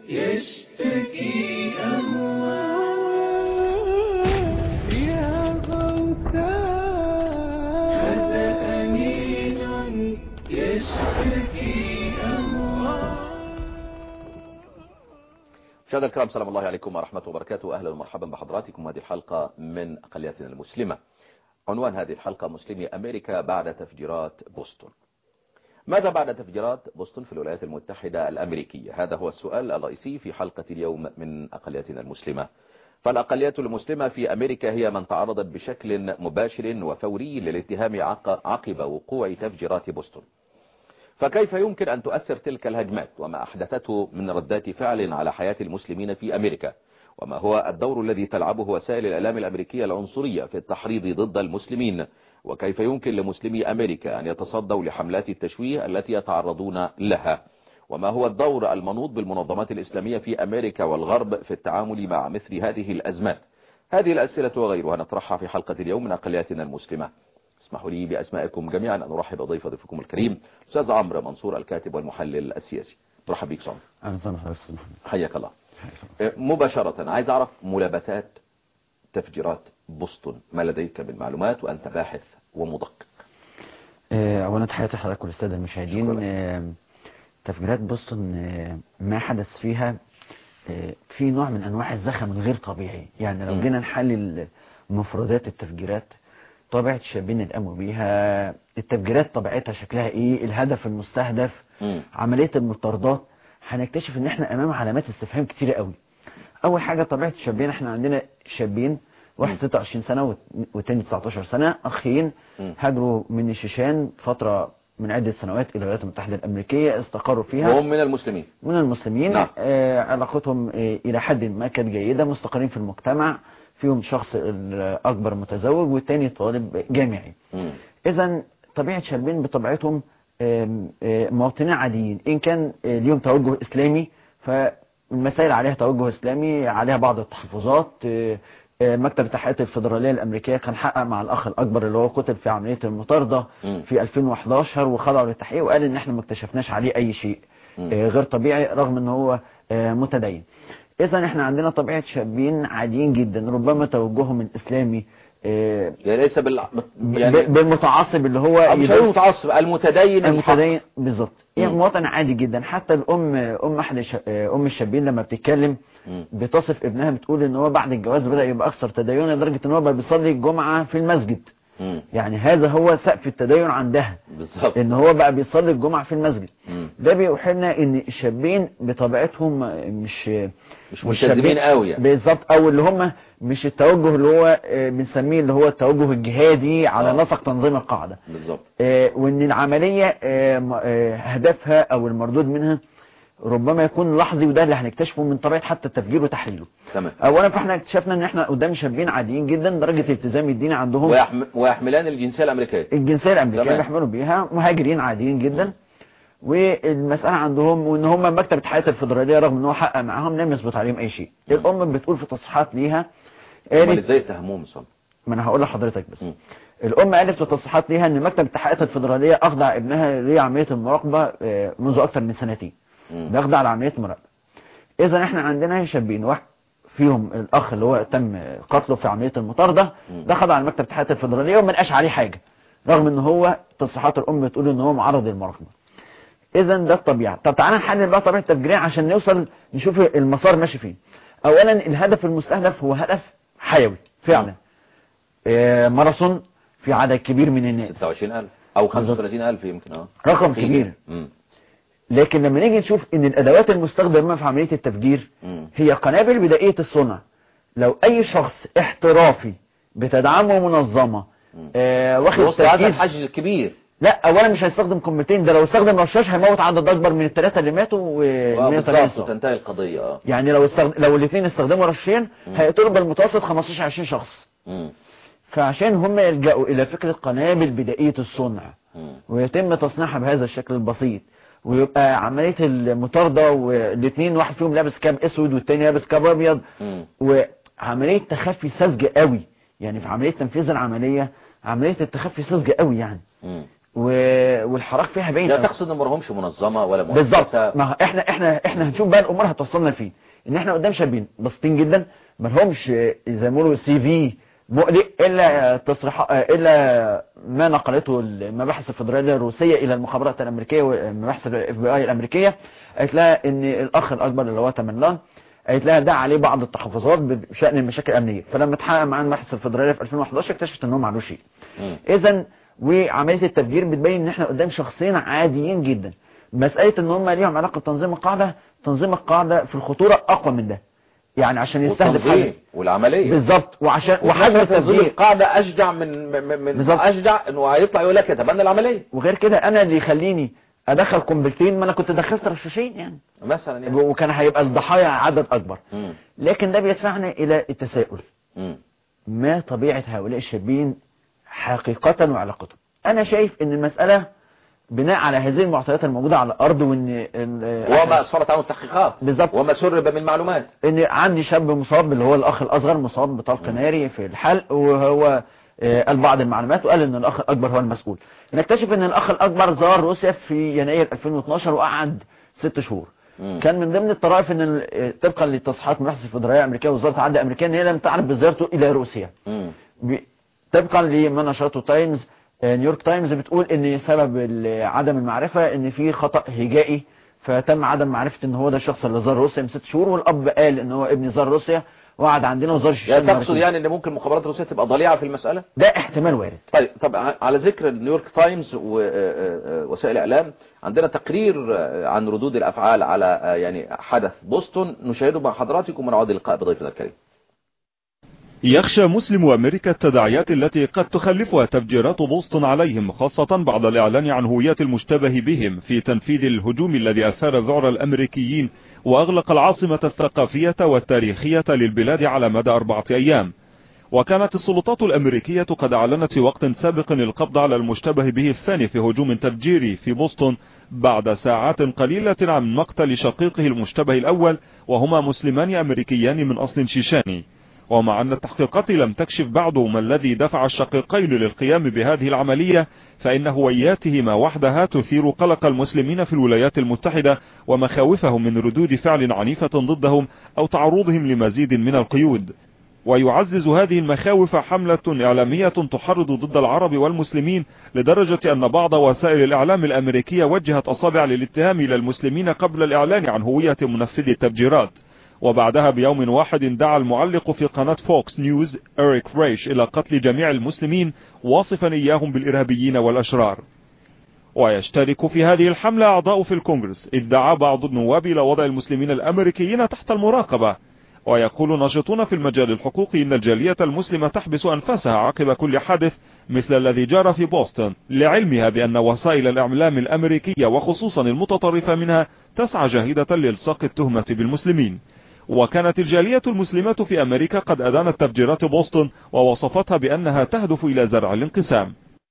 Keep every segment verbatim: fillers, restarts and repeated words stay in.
يشتكي أموال يا غوثان، هذا أنين يشتكي أموال. مشاهدينا الكرام، سلام الله عليكم ورحمة وبركاته. أهلا ومرحبا بحضراتكم هذه الحلقة من أقلياتنا المسلمة. عنوان هذه الحلقة: مسلمي أمريكا بعد تفجيرات بوسطن. ماذا بعد تفجيرات بوسطن في الولايات المتحدة الأمريكية؟ هذا هو السؤال الرئيسي في حلقة اليوم من أقلياتنا المسلمة. فالأقليات المسلمة في أمريكا هي من تعرضت بشكل مباشر وفوري للاتهام عقب وقوع تفجيرات بوسطن. فكيف يمكن أن تؤثر تلك الهجمات، وما أحدثته من ردات فعل على حياة المسلمين في أمريكا، وما هو الدور الذي تلعبه وسائل الإعلام الأمريكية العنصرية في التحريض ضد المسلمين، وكيف يمكن لمسلمي أمريكا أن يتصدوا لحملات التشويه التي يتعرضون لها، وما هو الدور المنوط بالمنظمات الإسلامية في أمريكا والغرب في التعامل مع مثل هذه الأزمات. هذه الأسئلة وغيرها نطرحها في حلقة اليوم من أقلياتنا المسلمة. اسمحوا لي بأسمائكم جميعا أن أرحب بضيف ضيفكم الكريم أستاذ عمرو منصور، الكاتب والمحلل السياسي. مرحبا بك صامر. أهلا وسهلا. حياك الله. مباشرة عايز أعرف ملابسات تفجيرات بوسطن، ما لديك من معلومات وأنت باحث ومدقق؟ أولا تحياتي لحضرتك والسادة المشاهدين. تفجيرات بوسطن ما حدث فيها في نوع من أنواع الزخم الغير طبيعي. يعني لو جينا نحلل مفردات التفجيرات، طبيعة الشابين اللي قاموا بيها، التفجيرات طبيعتها شكلها ايه، الهدف المستهدف، م. عملية المطاردات، هنكتشف ان احنا امام علامات استفهام كتيرة قوي. اول حاجة طبيعة الشابين، احنا عندنا شابين، واحد ستة وعشرين سنة والتاني تسعتاشر سنة، اخين هاجروا من الشيشان فترة من عدة سنوات الى الولايات المتحدة الامريكية، استقروا فيها وهم من المسلمين من المسلمين نعم. آه علاقتهم آه الى حد ما كانت جيدة، مستقرين في المجتمع، فيهم شخص الأكبر متزوج والتاني طالب جامعي. إذن طبيعة شابين بطبيعتهم مواطنين عاديين، إن كان اليوم توجه إسلامي فالمسائل عليها توجه إسلامي، عليها بعض التحفظات. مكتب التحقيقات الفيدرالية الأمريكية كان حقق مع الأخ الأكبر اللي هو قتل في عملية المطاردة في ألفين وحداشر وخضعوا للتحقيق، وقال إن إحنا ما اكتشفناش عليه أي شيء غير طبيعي رغم إن هو متدين. إذا احنا عندنا طبيعة شابين عاديين جدا، ربما توجههم الإسلامي يعني ليس بال يعني بالمتعصب اللي هو مش هو المتعصب، المتدين المتدين بالظبط. يعني مواطن عادي جدا. حتى الأم أم أحد أم الشابين لما بتتكلم بتصف ابنها، بتقول إن هو بعد الجواز بدأ يبقى أكثر تدينا لدرجة إن هو بقى بيصلي الجمعة في المسجد. مم. يعني هذا هو سقف التدين عندها بالظبط، ان هو بقى بيصلي الجمعة في المسجد. مم. ده بيوحينا ان الشابين بطبيعتهم مش مش ملتزمين قوي يعني. بالظبط، او اللي هم مش التوجه اللي هو بنسميه اللي هو التوجه الجهادي على آه. نسق تنظيم القاعدة بالظبط. آه وان العملية آه هدفها او المردود منها ربما يكون لحظي، وده اللي هنكتشفه من طبيعة حتى التفجير وتحليله. تمام. اولا فاحنا اكتشفنا ان احنا قدام شابين عاديين جدا، درجة الالتزام الديني عندهم ويحم... ويحملان الجنسية الامريكية الجنسية الامريكية بيحملوا بيها، مهاجرين عاديين جدا. م. والمسألة عندهم وان هم مكتب التحقيقات الفيدرالية رغم ان هو حقق معاهم لم يثبت عليهم اي شيء. م. الام بتقول في تصريحات ليها، امال ازاي اتهموهم صم؟ ما انا هقول لحضرتك بس. م. الام قالت في تصريحات ليها ان مكتب التحقيقات الفيدرالية اخضع ابنها لعملية المراقبة منذ اكثر من سنتين، بيخضع لعملية مراقبة. اذا احنا عندنا شابين، واحد فيهم الاخ اللي هو تم قتله في عملية المطاردة ده خضع لمكتب التحقيقات الفيدرالية وما لقاش عليه حاجة، رغم ان هو تصريحات الام بتقول ان هو معرض للمراقبة. اذا ده الطبيعة. طب تعالى نحلل بقى طبيعة التفجيرية عشان نوصل نشوف المسار ماشي فين. اولا الهدف المستهدف هو هدف حيوي فعلا، آه ماراثون في عدد كبير من الناس، ستة وعشرين ألف او خمسة وثلاثين ألف يمكن، اه رقم كبير. مم. لكن لما نيجي نشوف ان الادوات المستخدمة في عملية التفجير م. هي قنابل بدائية الصنع. لو اي شخص احترافي بتدعمه منظمة آه واخد تركيز الحجم الكبير، لا اولا مش هيستخدم قنبلتين، ده لو استخدم رشاش هيموت عدد اكبر من الثلاثة اللي ماتوا و وتنتهي القضية. اه يعني لو استخدم لو الاثنين استخدموا رشين هيقتلوا بالمتوسط خمستاشر عشرين شخص. م. فعشان هم يلجأوا الى فكرة قنابل بدائية الصنع م. ويتم تصنيعها بهذا الشكل البسيط، ويبقى عملية المطاردة والاثنين واحد فيهم لابس كاب اسود والتاني لابس كاب ابيض، وعملية تخفي ساذجة قوي. يعني في عملية تنفيذ العملية عملية التخفي ساذجة قوي يعني. م. والحراك فيها باين. لا تقصد ان مرهمش منظمه ولا مؤسسه. بالظبط. ما احنا احنا احنا هنشوف بقى الامور هتوصلنا فين، ان احنا قدام شابين بسيطين جدا ما لهمش زي ما بيقولوا سي في مقلق الا تصريح الا ما نقلته المباحث الفدراليه الروسيه الى المخابرات الامريكيه ومباحث الاف بي اي الامريكيه. قالت لها ان الاخ الاكبر اللي هو تمنلان قالت لها ده عليه بعض التحفظات بشان المشاكل الامنيه، فلما اتحقق مع المباحث الفدراليه في ألفين وأحد عشر اكتشفت ان هو ما عندوش شيء. اذا وعمليه التفجير بتبين ان احنا قدام شخصين عاديين جدا. مساله ان هم ليهم علاقه بتنظيم القاعده، تنظيم القاعده في الخطوره اقوى من ده، يعني عشان يستهدف حاجه والعمليه بالظبط، وعشان وحجم تنظيم القاعده اشجع من من, من اشجع انه هيطلع يقول لك يتبنى العمليه. وغير كده انا اللي يخليني ادخل قنبلتين ما انا كنت دخلت رشاشين يعني مثلا يعني. وكان هيبقى الضحايا عدد اكبر. م. لكن ده بيدفعنا الى التساؤل، م. ما طبيعه هؤلاء الشابين حقيقه وعلاقتهم. انا شايف ان المساله بناء على هذه المعطيات الموجوده على الارض، وان وما اسفرت عنه التحقيقات بالظبط وما سرب من معلومات، ان عندي شاب مصاب اللي هو الاخ الاصغر مصاب بطلق ناري في الحلق، وهو قال بعض المعلومات وقال ان الاخ الاكبر هو المسؤول. نكتشف ان الاخ الاكبر زار روسيا في يناير ألفين واثناشر وقعد ست شهور. م. كان من ضمن الطرائف ان طبقا لتصحيحات المباحث الفدراليه الامريكيه ووزاره العدل الامريكيه ان هي لم تعرف بزيارته الى روسيا. م. طبقا لما نشرته تايمز نيويورك تايمز بتقول ان سبب عدم المعرفه ان في خطا هجائي، فتم عدم معرفه ان هو ده الشخص اللي زار روسيا من ست شهور، والاب قال ان هو ابني زار روسيا وقعد عندنا وزار الشيشان. يعني تقصد يعني ان ممكن المخابرات الروسيه تبقى ضليعه في المساله؟ ده احتمال وارد. طيب طب على ذكر نيويورك تايمز ووسائل الاعلام، عندنا تقرير عن ردود الافعال على يعني حدث بوسطن نشاهده مع حضراتكم ونعود اللقاء بضيفنا الكريم. يخشى مسلم أمريكا التداعيات التي قد تخلفها تفجيرات بوسطن عليهم، خاصة بعد الإعلان عن هويات المشتبه بهم في تنفيذ الهجوم الذي أثار ذعر الأمريكيين وأغلق العاصمة الثقافية والتاريخية للبلاد على مدى أربعة أيام. وكانت السلطات الأمريكية قد أعلنت في وقت سابق القبض على المشتبه به الثاني في هجوم تفجيري في بوسطن بعد ساعات قليلة عن مقتل شقيقه المشتبه الأول، وهما مسلمان أمريكيان من أصل شيشاني. ومع أن التحقيقات لم تكشف بعد ما الذي دفع الشقيقين للقيام بهذه العملية، فإن هوياتهما وحدها تثير قلق المسلمين في الولايات المتحدة ومخاوفهم من ردود فعل عنيفة ضدهم أو تعرضهم لمزيد من القيود. ويعزز هذه المخاوف حملة إعلامية تحرض ضد العرب والمسلمين، لدرجة أن بعض وسائل الإعلام الأمريكية وجهت أصابع للاتهام إلى المسلمين قبل الإعلان عن هوية منفذي التفجيرات. وبعدها بيوم واحد دعا المعلق في قناة فوكس نيوز إريك ريش إلى قتل جميع المسلمين، واصفا إياهم بالإرهابيين والأشرار. ويشترك في هذه الحملة أعضاء في الكونغرس، إذ دعا بعض النواب إلى وضع المسلمين الأمريكيين تحت المراقبة. ويقول ناشطون في المجال الحقوقي إن الجالية المسلمة تحبس أنفاسها عقب كل حادث مثل الذي جرى في بوسطن، لعلمها بأن وسائل الإعلام الأمريكية وخصوصا المتطرفة منها تسعى جاهدة لإلصاق التهمة بالمسلمين. وكانت الجالية المسلمة في أمريكا قد أدانت تفجيرات بوسطن ووصفتها بأنها تهدف إلى زرع الانقسام.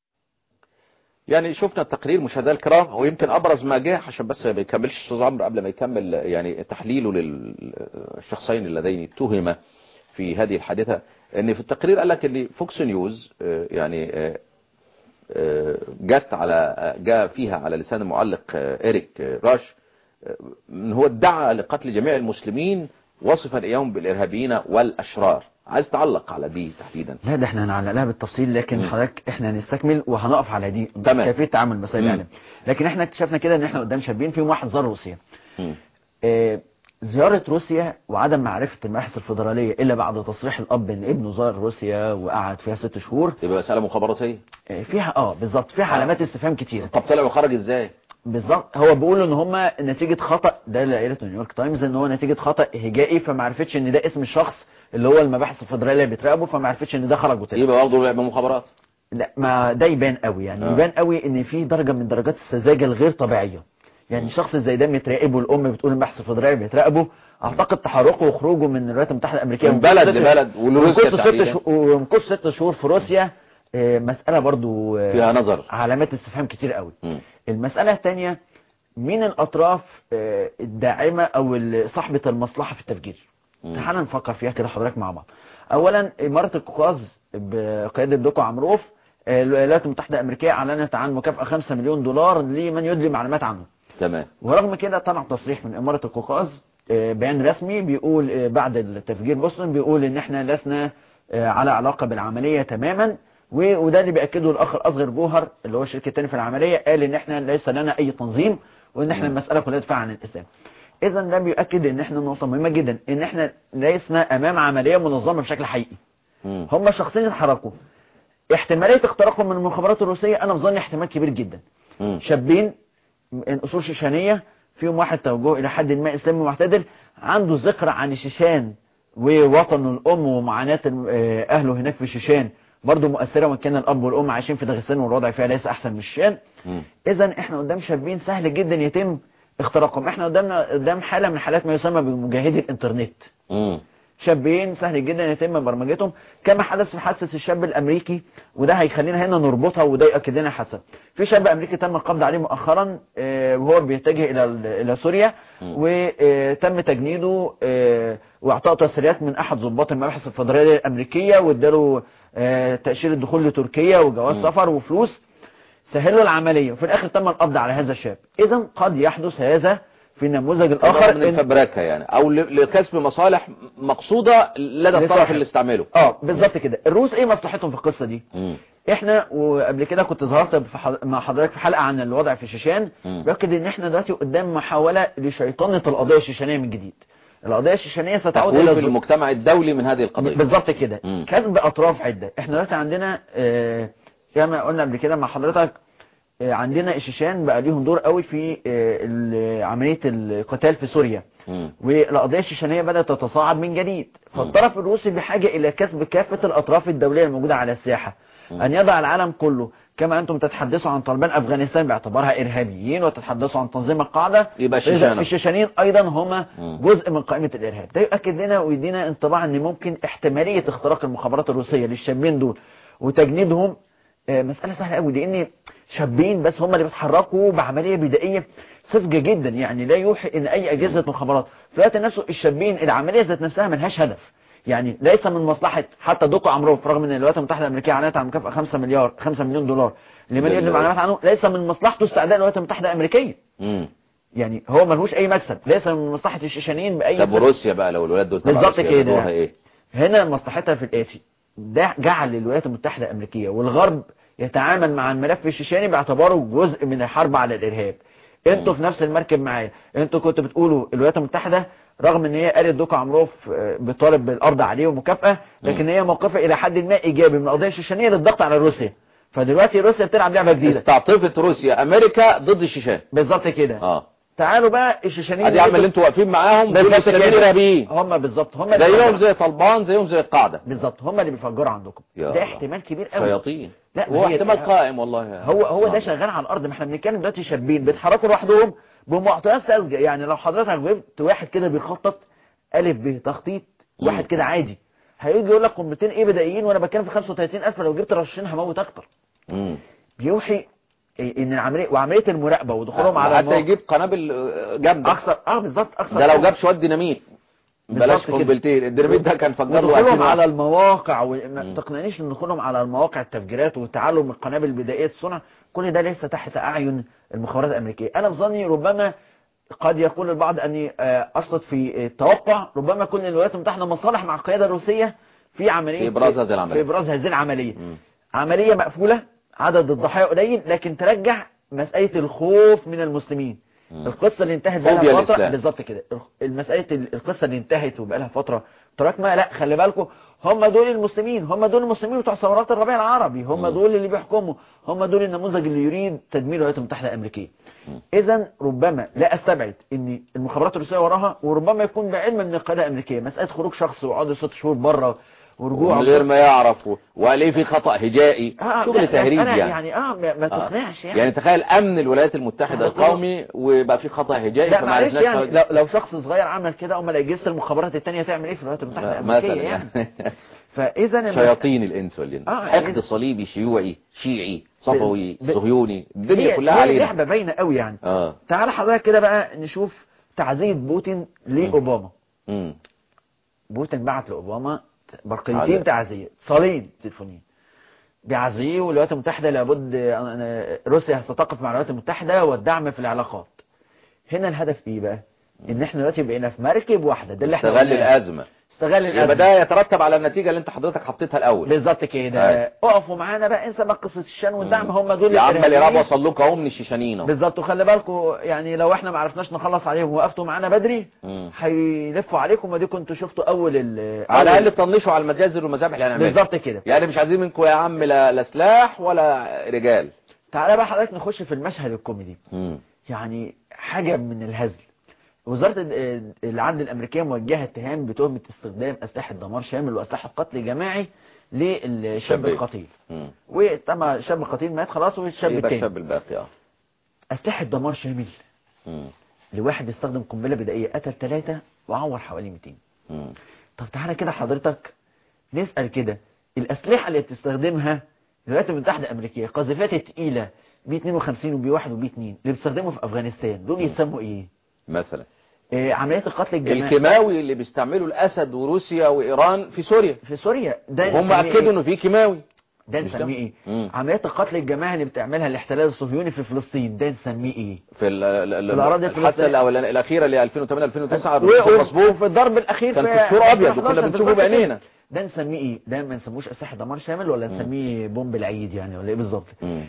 يعني شفنا التقرير مشاهدينا الكرام، ويمكن أبرز ما جه عشان بس ما يكملش أستاذ عمرو قبل ما يكمل يعني تحليله للشخصين اللذين اتهما في هذه الحادثة، ان في التقرير قال لك ان فوكس نيوز يعني جت على جاء فيها على لسان المعلق إريك راش ان هو ادعى لقتل جميع المسلمين وصفا اياهم بالارهابيين والاشرار. عايز تعلق على دي تحديدا؟ لا ده احنا هنعلق لها بالتفصيل، لكن م. حضرتك احنا هنستكمل وهنقف على دي كيفيه تعامل مسائل الاعلام. لكن احنا اكتشفنا كده ان احنا قدام شابين فيهم واحد زار روسيا. اه زياره روسيا وعدم معرفه المباحث الفدراليه الا بعد تصريح الاب ان ابنه زار روسيا وقعد فيها ست شهور، يبقى مساله مخابراتيه اه فيها اه بالظبط فيها آه. علامات استفهام كتير. طب طلع وخرج ازاي؟ بالظبط هو بيقول ان هم نتيجه خطا، ده اللي قالته نيويورك تايمز، ان هو نتيجه خطا هجائي، فما عرفتش ان ده اسم الشخص اللي هو المباحث الفدراليه بتراقبه، فما عرفتش ان ده خرج وطلع. يبقى برضه لعبه مخابرات؟ لا ما ده يبان قوي يعني آه. يبان قوي ان في درجه من درجات السذاجه الغير طبيعيه. يعني شخص زي ده متراقبه، الام بتقول المباحث الفدراليه بتراقبه، اعتقد تحركه وخروجه من الولايات المتحده الامريكيه من بلد لبلد ومكث ست شهور في روسيا، مساله برضه فيها نظر، علامات استفهام كتير قوي. م. المساله الثانيه، مين الاطراف الداعمه او صاحبه المصلحه في التفجير؟ تعالى نفكر فيها كده حضرتك مع بعض. اولا اماره القوقاز بقياده دوكو عمروف الولايات المتحدة الأمريكية أعلنت عن مكافأة خمسة مليون دولار لمن يدلي معلومات عنه. تمام. ورغم كده طلع تصريح من إمارة القوقاز بيان رسمي بيقول بعد التفجير بوسطن بيقول إن إحنا لسنا على علاقة بالعملية تماما، وده اللي بيأكده الأخ الأصغر جوهر اللي هو الشريك الثاني في العملية، قال إن إحنا ليس لنا أي تنظيم وإن إحنا المسألة كلها دفاع عن الإسلام. إذا ده بيؤكد إن إحنا نقطة مهمة جدا، إن إحنا لسنا أمام عملية منظمة بشكل حقيقي. هم شخصين اتحركوا، احتمالية اختراقهم من المخابرات الروسية أنا بظن احتمال كبير جدا. م. شابين من أصول شيشانية، فيهم واحد توجهه إلى حد ما إسلامي معتدل، عنده ذكرى عن الشيشان ووطنه الأم ومعاناة أهله هناك في الشيشان برضه مؤثرة، وإن كان الأب والأم عايشين في داغستان والوضع فيها ليس أحسن من الشيشان. إذا إحنا قدام شابين سهل جدا يتم اختراقهم. إحنا قدامنا قدام حالة من حالات ما يسمى بمجاهدي الإنترنت. م. شابين سهل جدا يتم برمجتهم كما حدث في حادثة الشاب الأمريكي، وده هيخلينا هنا نربطها وده يؤكد لنا حادثة. في شاب أمريكي تم القبض عليه مؤخرا وهو بيتجه إلى إلى سوريا، وتم تجنيده واعطاء تسريات من أحد ضباط المباحث الفدرالية الأمريكية، واداله تأشيرة الدخول لتركيا وجواز سفر وفلوس، سهلوا العملية وفي الآخر تم القبض على هذا الشاب. إذا قد يحدث هذا في النموذج الآخر من الفبركة يعني، أو لكسب مصالح مقصودة لدى الطرف اللي استعمله. اه بالظبط كده. الروس ايه مصلحتهم في القصة دي؟ مم. احنا وقبل كده كنت ظهرت مع حضرتك في حلقة عن الوضع في الشيشان، بأكد ان احنا دلوقتي قدام محاولة لشيطنة القضية الشيشانية من جديد. القضية الشيشانية ستعود الى المجتمع الدولي من هذه القضية. بالظبط كده، كسب أطراف عدة. احنا دلوقتي عندنا اه كما قلنا قبل كده مع حضرتك، عندنا الشيشان بقى ليهم دور قوي في عملية القتال في سوريا، والقضية الشيشانية بدأت تتصاعد من جديد. فالطرف الروسي بحاجة إلى كسب كافة الأطراف الدولية الموجودة على الساحة، أن يضع العالم كله كما أنتم تتحدثوا عن طالبان أفغانستان باعتبارها إرهابيين، وتتحدثوا عن تنظيم القاعدة، يبقى الشيشان الشيشانيين أيضا هم جزء من قائمة الإرهاب. ده يؤكد لنا ويدينا انطباع أن ممكن احتمالية اختراق المخابرات الروسية للشابين دول وتجنيدهم مسألة سهلة قوي، لأن شابين بس هم اللي بيتحركوا بعملية بدائية ساذجة جدا، يعني لا يوحي ان اي اجهزة مخابرات في الوقت نفسه. الشابين العملية ذات نفسها ملهاش هدف، يعني ليس من مصلحة حتى دوكو عمروف، رغم ان الولايات المتحدة الامريكية اعلنت عن مكافأة خمسة مليار خمسة مليون دولار لمن يدلي معلومات عنه، ليس من مصلحته استعداء الولايات المتحدة الامريكية. امم يعني هو ملهوش اي مكسب، ليس من مصلحة الشيشانيين باي. طب وروسيا بقى لو الولاد دول بالظبط كده ايه؟ هنا مصلحتها في الاتي، ده جعل الولايات المتحدة الامريكية والغرب يتعامل مع الملف الشيشاني باعتباره جزء من الحرب على الارهاب. انتوا في نفس المركب معايا، انتوا كنتوا بتقولوا الولايات المتحدة رغم ان هي قالت دوكو عمروف بطالب بالارض عليه ومكافأة، لكن هي موقفها الى حد ما ايجابي من القضية الشيشانية للضغط على روسيا. فدلوقتي روسيا بتلعب لعبة جديدة، استعطفت روسيا امريكا ضد الشيشان. بالظبط كده. اه تعالوا بقى الشيشانيين ادي عم اللي انتوا واقفين معاهم دول الشيشانيين ارهابيين، هم بالظبط هم زيهم زي طالبان زيهم زي القاعدة بالظبط، هم اللي بيفجروا عندكم. ده احتمال كبير قوي، شياطين. لا هو احتمال قائم والله. هو هو ده شغال على الارض. ما احنا بنتكلم دلوقتي شابين بيتحركوا لوحدهم بمعطيات ساذجه، يعني لو حضرتك جبت واحد كده بيخطط الف ب تخطيط، واحد كده عادي هيجي يقول لك قنبلتين ايه بدائيين وانا بتكلم في خمسة وثلاثين ألف، لو جبت رشاشين هموت اكتر. امم بيوحي ان العمليه وعمليه المراقبه ودخولهم على حتى يجيب قنابل جامده اكثر. اه بالظبط اكثر. ده لو جاب شويه ديناميت بلاش قنبلتين، الديناميت ده كان فجر له دخولهم على المواقع، وما تقنعنيش ان دخولهم على المواقع التفجيرات وتعلم القنابل البدائيه الصنع، كل ده ليس تحت اعين المخابرات الامريكيه. انا بظني ربما قد يقول البعض اني اصلت في التوقع، ربما يكون الولايات المتحده مصالح مع القياده الروسيه في عمليه في ابراز هذه العمليه في ابراز هذه العمليه م. عمليه مقفوله، عدد الضحايا قليل، لكن ترجع مساله الخوف من المسلمين. م. القصه اللي انتهت بقى فتره بالظبط كده، المساله القصه اللي انتهت وبقى لها فتره تراكمه، لا خلي بالكم هم دول المسلمين، هم دول المسلمين بتوع ثورات الربيع العربي، هم دول اللي بيحكموا، هم دول النموذج اللي يريد تدمير الولايات المتحده الامريكيه. اذا ربما لا استبعد ان المخابرات الروسيه وراها، وربما يكون بعلم من القياده الامريكيه مساله خروج شخص وقعد ست شهور بره ورجوع من غير ما يعرف وقال في خطأ هجائي. آه شغل تهريج يعني يعني اه ما تقنعش يعني. يعني تخيل امن الولايات المتحده القومي ويبقى في خطأ هجائي. لا معلش يعني لو, لو شخص صغير عمل كده، امال اجهزه المخابرات الثانيه تعمل ايه في الولايات المتحده الامريكيه يعني, يعني. فاذا شياطين الانس والجن، آه حقد صليبي شيوعي شيعي صفوي صهيوني، الدنيا كلها علينا. لعبه باينه قوي يعني. اه تعال حضرتك كده بقى نشوف تعزيه بوتين لاوباما. امم بوتين بعت لاوباما برقيتين تعزيه، صالين تليفونين. بيعزيه، والولايات المتحدة لابد روسيا ستقف مع الولايات المتحدة والدعم في العلاقات. هنا الهدف ايه بقى؟ ان احنا دلوقتي بقينا في مركب واحدة، ده اللي احنا استغل الازمة استغل الازمة يبقى ده يترتب على النتيجة اللي انت حضرتك حطيتها الاول. بالظبط كده. اقفوا معانا بقى، انسى بقى قصة الشيشان والدعم، هم دول يا عم الارهاب وصل لكم اهو من الشيشانين. بالظبط. وخلي بالكم يعني لو احنا ما عرفناش نخلص عليهم ووقفتوا معانا بدري هيلفوا عليكم، ودي كنتوا شفتوا اول ال على الاقل طنشوا على المجازر والمذابح اللي هنعملها. بالظبط كده. يعني مش عايزين منكم يا عم لا, لا سلاح ولا رجال. تعالى بقى حضرتك نخش في المشهد الكوميدي. مم. يعني حاجة من الهزل. وزارة العدل الأمريكية موجهة اتهام بتهمة استخدام أسلحة دمار شامل وأسلحة قتل جماعي للشاب القتيل. وطبعا الشاب القتيل مات خلاص، والشاب التاني الشاب الباقي اه أسلحة دمار شامل مم. لواحد استخدم قنبلة بدائية قتل ثلاثة وعور حوالي مئتين. مم. طب تعالى كده حضرتك نسأل كده، الأسلحة اللي بتستخدمها الولايات المتحدة الأمريكية، قذيفات التقيلة بي اتنين وخمسين وبي واحد وبي اتنين اللي بيستخدموا في أفغانستان، دول يسموا إيه؟ مثلا إيه عمليات القتل الجماعي الكيماوي اللي بيستعمله الأسد وروسيا وإيران في سوريا. في سوريا ده هم أكدوا إنه في كيماوي، ده نسميه ايه؟ مم. عمليات القتل الجماعي اللي بتعملها الاحتلال الصهيوني في فلسطين، ده نسميه ايه؟ في الاراضي الحادثه الاخيره اللي ألفين وثمانية ألفين وتسعة وفي الضرب الاخير كان في الصوره ابيض وكنا بنشوفه بعينينا. ده نسميه ايه؟ ده ما نسموش اسلحه دمار شامل ولا نسميه بومب العيد يعني ولا ايه بالظبط؟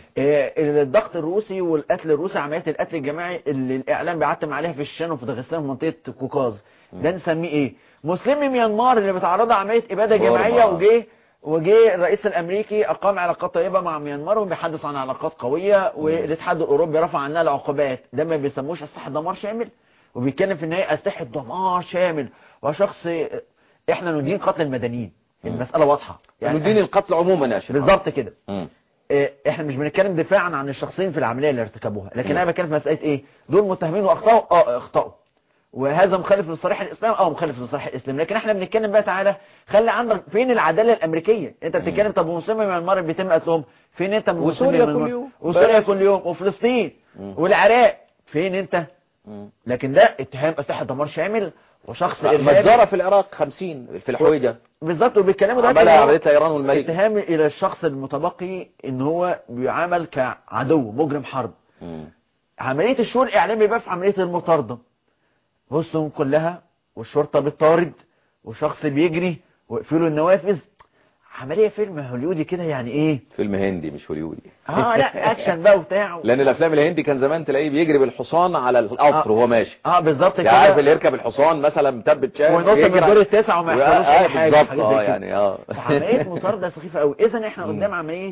إيه الضغط الروسي والقتل الروسي، عمليات القتل الجماعي اللي الاعلام بيعتم عليها في الشيشان وفي داغستان ومنطقه كوكاز، ده نسميه ايه؟ مسلمي ميانمار اللي بيتعرضوا لعمليه اباده جماعيه، وجه وجه الرئيس الامريكي اقام علاقات طيبه مع ميانمار وبيحدث عن علاقات قويه، والاتحاد الاوروبي رفع عنها العقوبات، ده ما بيسموش اسلحه دمار شامل؟ وبيتكلم في ان هي اسلحه دمار شامل وشخص احنا ندين قتل المدنيين. المساله واضحه يعني ندين القتل عموما يا شيخ. بالظبط كده. احنا مش بنتكلم دفاعا عن الشخصين في العمليه اللي ارتكبوها، لكن مم. انا بتكلم في مساله ايه؟ دول متهمين واخطاوا، اه اخطاوا، وهذا مخالف لصريح الاسلام، اه مخالف لصريح الاسلام، لكن احنا بنتكلم بقى تعالى خلي عندك فين العداله الامريكيه؟ انت بتتكلم طب مسلمي ميانمار بيتم قتلهم، فين انت من وسوريا كل يوم وسوريا كل يوم وفلسطين مم. والعراق فين انت؟ مم. لكن ده اتهام اسلحه دمار شامل وشخص ارهابي. مجزره في العراق خمسين في الحويجه بالظبط، وبيتكلموا ده عملها عمليه ايران والملك، اتهام الى الشخص المتبقي ان هو بيعامل كعدو مجرم حرب. مم. عمليه الشؤون الاعلامي بقى في عمليه المطارده، بصوا كلها والشرطة بتطارد وشخص بيجري ويقفلوا النوافذ، عملية فيلم هوليودي كده يعني ايه؟ فيلم هندي مش هوليودي. اه لا اكشن بقى وبتاع. لان الافلام الهندي كان زمان تلاقيه بيجري بالحصان على القطر وهو ماشي. اه بالظبط كده. عارف اللي يركب الحصان مثلا مثبت شاي وينط من الدور التاسع وما يحصلوش اي حاجه. بالظبط اه يعني اه عملية مطاردة سخيفة قوي. اذا احنا قدام عملية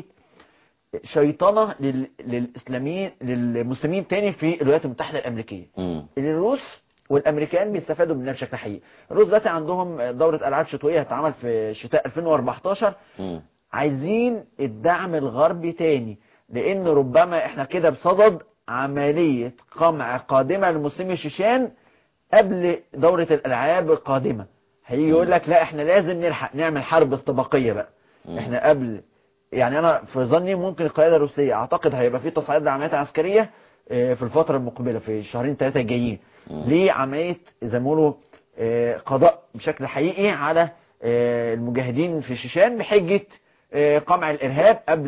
شيطنة لل... للاسلاميين للمسلمين تاني في الولايات المتحدة الامريكية. الروس والامريكان بيستفادوا منها بشكل حقيقي. الروس دلوقتي عندهم دورة العاب شتوية هتتعمل في شتاء ألفين وأربعتاشر. م. عايزين الدعم الغربي تاني، لان ربما احنا كده بصدد عملية قمع قادمة لمسلمي الشيشان قبل دورة الالعاب القادمة. هيجي يقول لك لا احنا لازم نلحق نعمل حرب استباقية بقى. م. احنا قبل يعني انا في ظني ممكن القيادة الروسية اعتقد هيبقى في تصعيد لعمليات عسكرية في الفترة المقبلة في الشهرين ثلاثة الجايين لعملية زي ما بيقولوا قضاء بشكل حقيقي على المجاهدين في الشيشان بحجة قمع الإرهاب قبل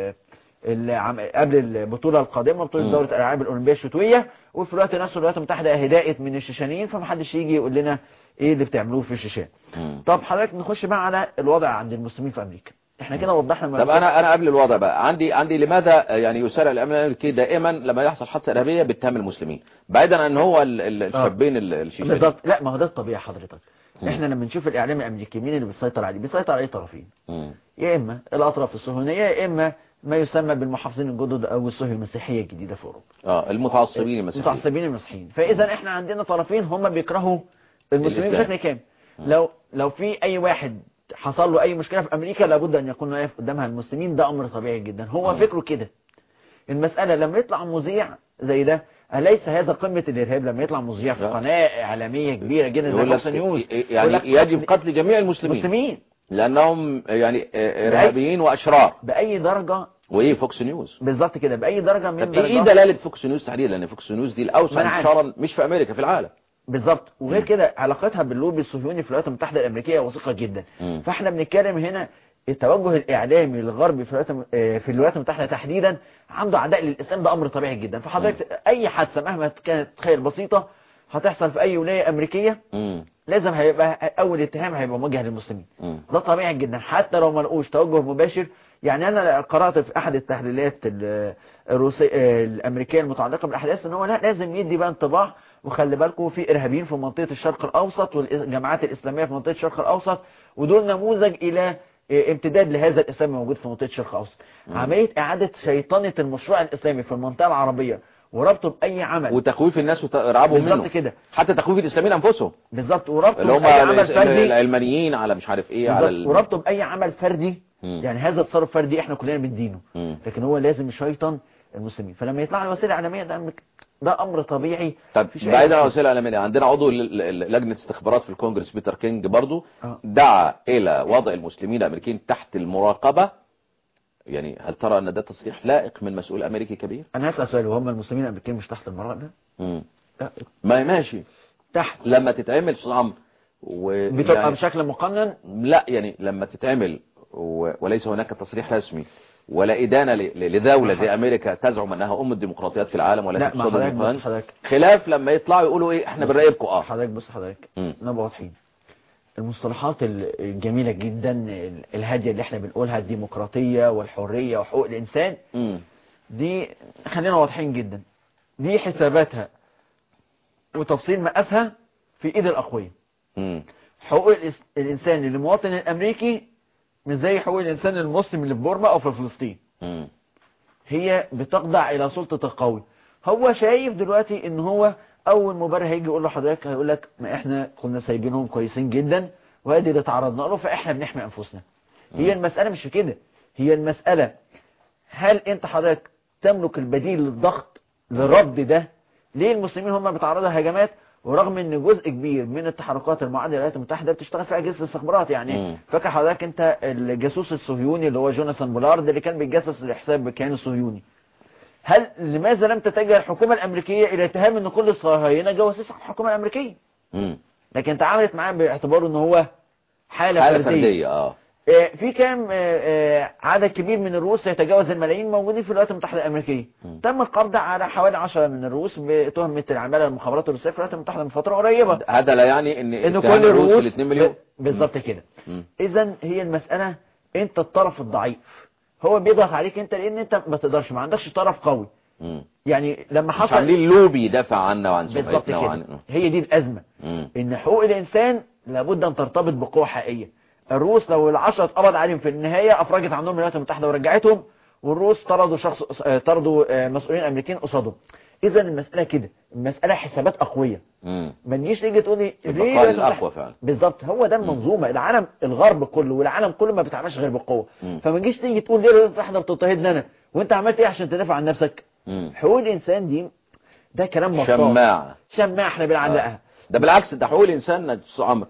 قبل البطولة القادمة، بطولة دورة الألعاب الأولمبية الشتوية. وفي الوقت نفسه الولايات المتحدة هداءت من الشيشانيين، فمحدش يجي يقول لنا ايه اللي بتعملوه في الشيشان. طب حضرتك نخش بقى على الوضع عند المسلمين في أمريكا. احنا كده وضحنا. طب انا انا قبل الوضع بقى عندي عندي لماذا يعني يسارع الامن الامريكي دائما لما يحصل حادثه ارهابيه بيتهم المسلمين بعيدا عن هو الشابين الشيشانيين؟ بالظبط. لا ما هو ده الطبيعي حضرتك. احنا لما نشوف الاعلام الامريكي مين اللي بيسيطر عليه؟ بيسيطر عليه طرفين، يا اما الاطراف الصهيونيه يا اما ما يسمى بالمحافظين الجدد او الصهيونيه المسيحيه الجديده في اوروبا. اه المتعصبين المسيحيين. المتعصبين المسيحيين. فاذا احنا عندنا طرفين هم بيكرهوا المسلمين بشكل كامل. لو لو في اي واحد حصل له اي مشكله في امريكا لابد ان يكون واقف قدامها المسلمين، ده امر طبيعي جدا. هو فكره كده. المساله لما يطلع مذيع زي ده، أليس هذا قمة الإرهاب لما يطلع مذيع في قناة إعلامية كبيرة جدا زي فوكس نيوز يعني يجب قتل جميع المسلمين المسلمين لأنهم يعني إرهابيين وأشرار بأي درجة؟ وإيه فوكس نيوز بالظبط كده بأي درجة من درجات؟ إيه دلالة فوكس نيوز تحديدا؟ لأن فوكس نيوز دي الأوسع انتشارا مش في أمريكا، في العالم بالظبط. وغير كده علاقتها باللوبي الصهيوني في الولايات المتحدة الأمريكية وثيقة جدا. م. فاحنا بنتكلم هنا التوجه الاعلامي الغربي في الولايات في الولايات المتحده تحديدا عنده عداء للاسلام، ده امر طبيعي جدا. فحضرتك اي حادثه مهما كانت تخيل بسيطه هتحصل في اي ولايه امريكيه مم. لازم هيبقى اول اتهام هيبقى موجه للمسلمين. مم. ده طبيعي جدا حتى لو ما لقوش توجه مباشر. يعني انا قرات في احد التحليلات الروسيه الامريكيه المتعلقه بالاحداث ان هو لا لازم يدي بقى انطباع، وخلي بالكم في ارهابيين في منطقه الشرق الاوسط والجماعات الاسلاميه في منطقه الشرق الاوسط، ودول نموذج الى امتداد لهذا الاسلام موجود في منطقه الشرق الاوسط. عمليه اعاده شيطنه المشروع الاسلامي في المنطقه العربيه وربطه باي عمل وتخويف الناس وترعبهم منه، بالظبط كده، حتى تخويف الاسلاميين انفسهم بالظبط، وربطه اللي هم باي عمل فردي العلمانيين على مش عارف ايه على ال... وربطه باي عمل فردي. مم. يعني هذا التصرف فردي احنا كلنا بندينه، مم. لكن هو لازم يشيطن المسلمين. فلما يطلع له وسيله اعلاميه ده ده امر طبيعي. طب بعيدا عن وسيله اعلاميه، عندنا عضو لجنه استخبارات في الكونجرس بيتر كينج برضو آه. دعا الى وضع المسلمين الامريكيين تحت المراقبه. يعني هل ترى ان ده تصريح لائق من مسؤول امريكي كبير؟ انا هسال سؤال، وهم المسلمين الامريكيين مش تحت المراقبه؟ امم لا ما ماشي تحت لما تتعمل صعب و... بتبقى يعني... بشكل مقنن. لا يعني لما تتعمل و... وليس هناك تصريح رسمي ولا إدانة ل... لدولة زي أمريكا تزعم أنها أم الديمقراطيات في العالم ولا تقصد الديمقراطيات، خلاف لما يطلعوا يقولوا إيه إحنا بنراقبكم. اه حضرتك بص حضرتك نبقى واضحين. المصطلحات الجميلة جدا الهادية اللي احنا بنقولها الديمقراطية والحرية وحقوق الإنسان م. دي خلينا واضحين جدا، دي حساباتها وتفصيل مقاسها في ايد الأقوياء. حقوق الإنسان للمواطن الأمريكي مش زي حقوق الإنسان المسلم اللي في بورما أو في فلسطين. م. هي بتخضع إلى سلطة القوي. هو شايف دلوقتي ان هو اول مبرر هيجي يقول له حضرتك هيقول لك ما احنا كنا سايبينهم كويسين جدا وادي اللي تعرضنا له فاحنا بنحمي انفسنا. هي المسألة مش في كده، هي المسألة هل انت حضرتك تملك البديل للضغط للرد ده؟ ليه المسلمين هم بيتعرضوا لهجمات ورغم ان جزء كبير من التحركات المعادية للولايات المتحدة بتشتغل فيها اجهزة الاستخبارات؟ يعني فاكر حضرتك انت الجاسوس الصهيوني اللي هو جوناثان بولارد اللي كان بيتجسس لحساب الكيان الصهيوني، هل لماذا لم تتجه الحكومة الأمريكية إلى اتهام أن كل الصهاينة جواسيس على الحكومة الأمريكية؟ مم. لكن تعاملت معاه باعتباره أن هو حالة, حالة فردية. فردية. آه. في كام عدد كبير من الروس يتجاوز الملايين موجودين في الولايات المتحدة الأمريكية. مم. تم القبض على حوالي عشرة من الروس بتهمة العمالة المخابرات الروسية في الولايات المتحدة من فترة قريبة. هذا لا يعني ان, إن كل الروس اثنين مليون بالظبط كده. إذن هي المسألة أنت الطرف الضعيف، هو بيضغط عليك أنت لأن أنت ما تقدرش، ما عندكش طرف قوي. مم. يعني لما حصل عاملين لوبي يدافع عنا وعن سمعتنا وعن هي دي الأزمة. مم. ان حقوق الإنسان لابد أن ترتبط بقوة حقيقية. الروس لو العشرة اتقبض عليهم في النهاية أفرجت عنهم الولايات المتحدة ورجعتهم، والروس طردوا شخص طردوا مسؤولين أمريكيين قصادهم. إذا المسألة كده، المسألة حسابات أقوية. ما تجيش تيجي تقولي ليه الأقوى فعلا. بالظبط، هو ده المنظومة. العالم الغرب كله والعالم كله ما بيتعاملش غير بالقوة. فما تجيش تيجي تقول ليه الولايات المتحدة بتضطهدنا أنا وأنت عملت إيه عشان تدافع عن نفسك؟ مم. حقوق الإنسان دي ده كلام مطاط شماعة شماعة احنا بنعلقها. آه. ده بالعكس، ده حقوق الإنسان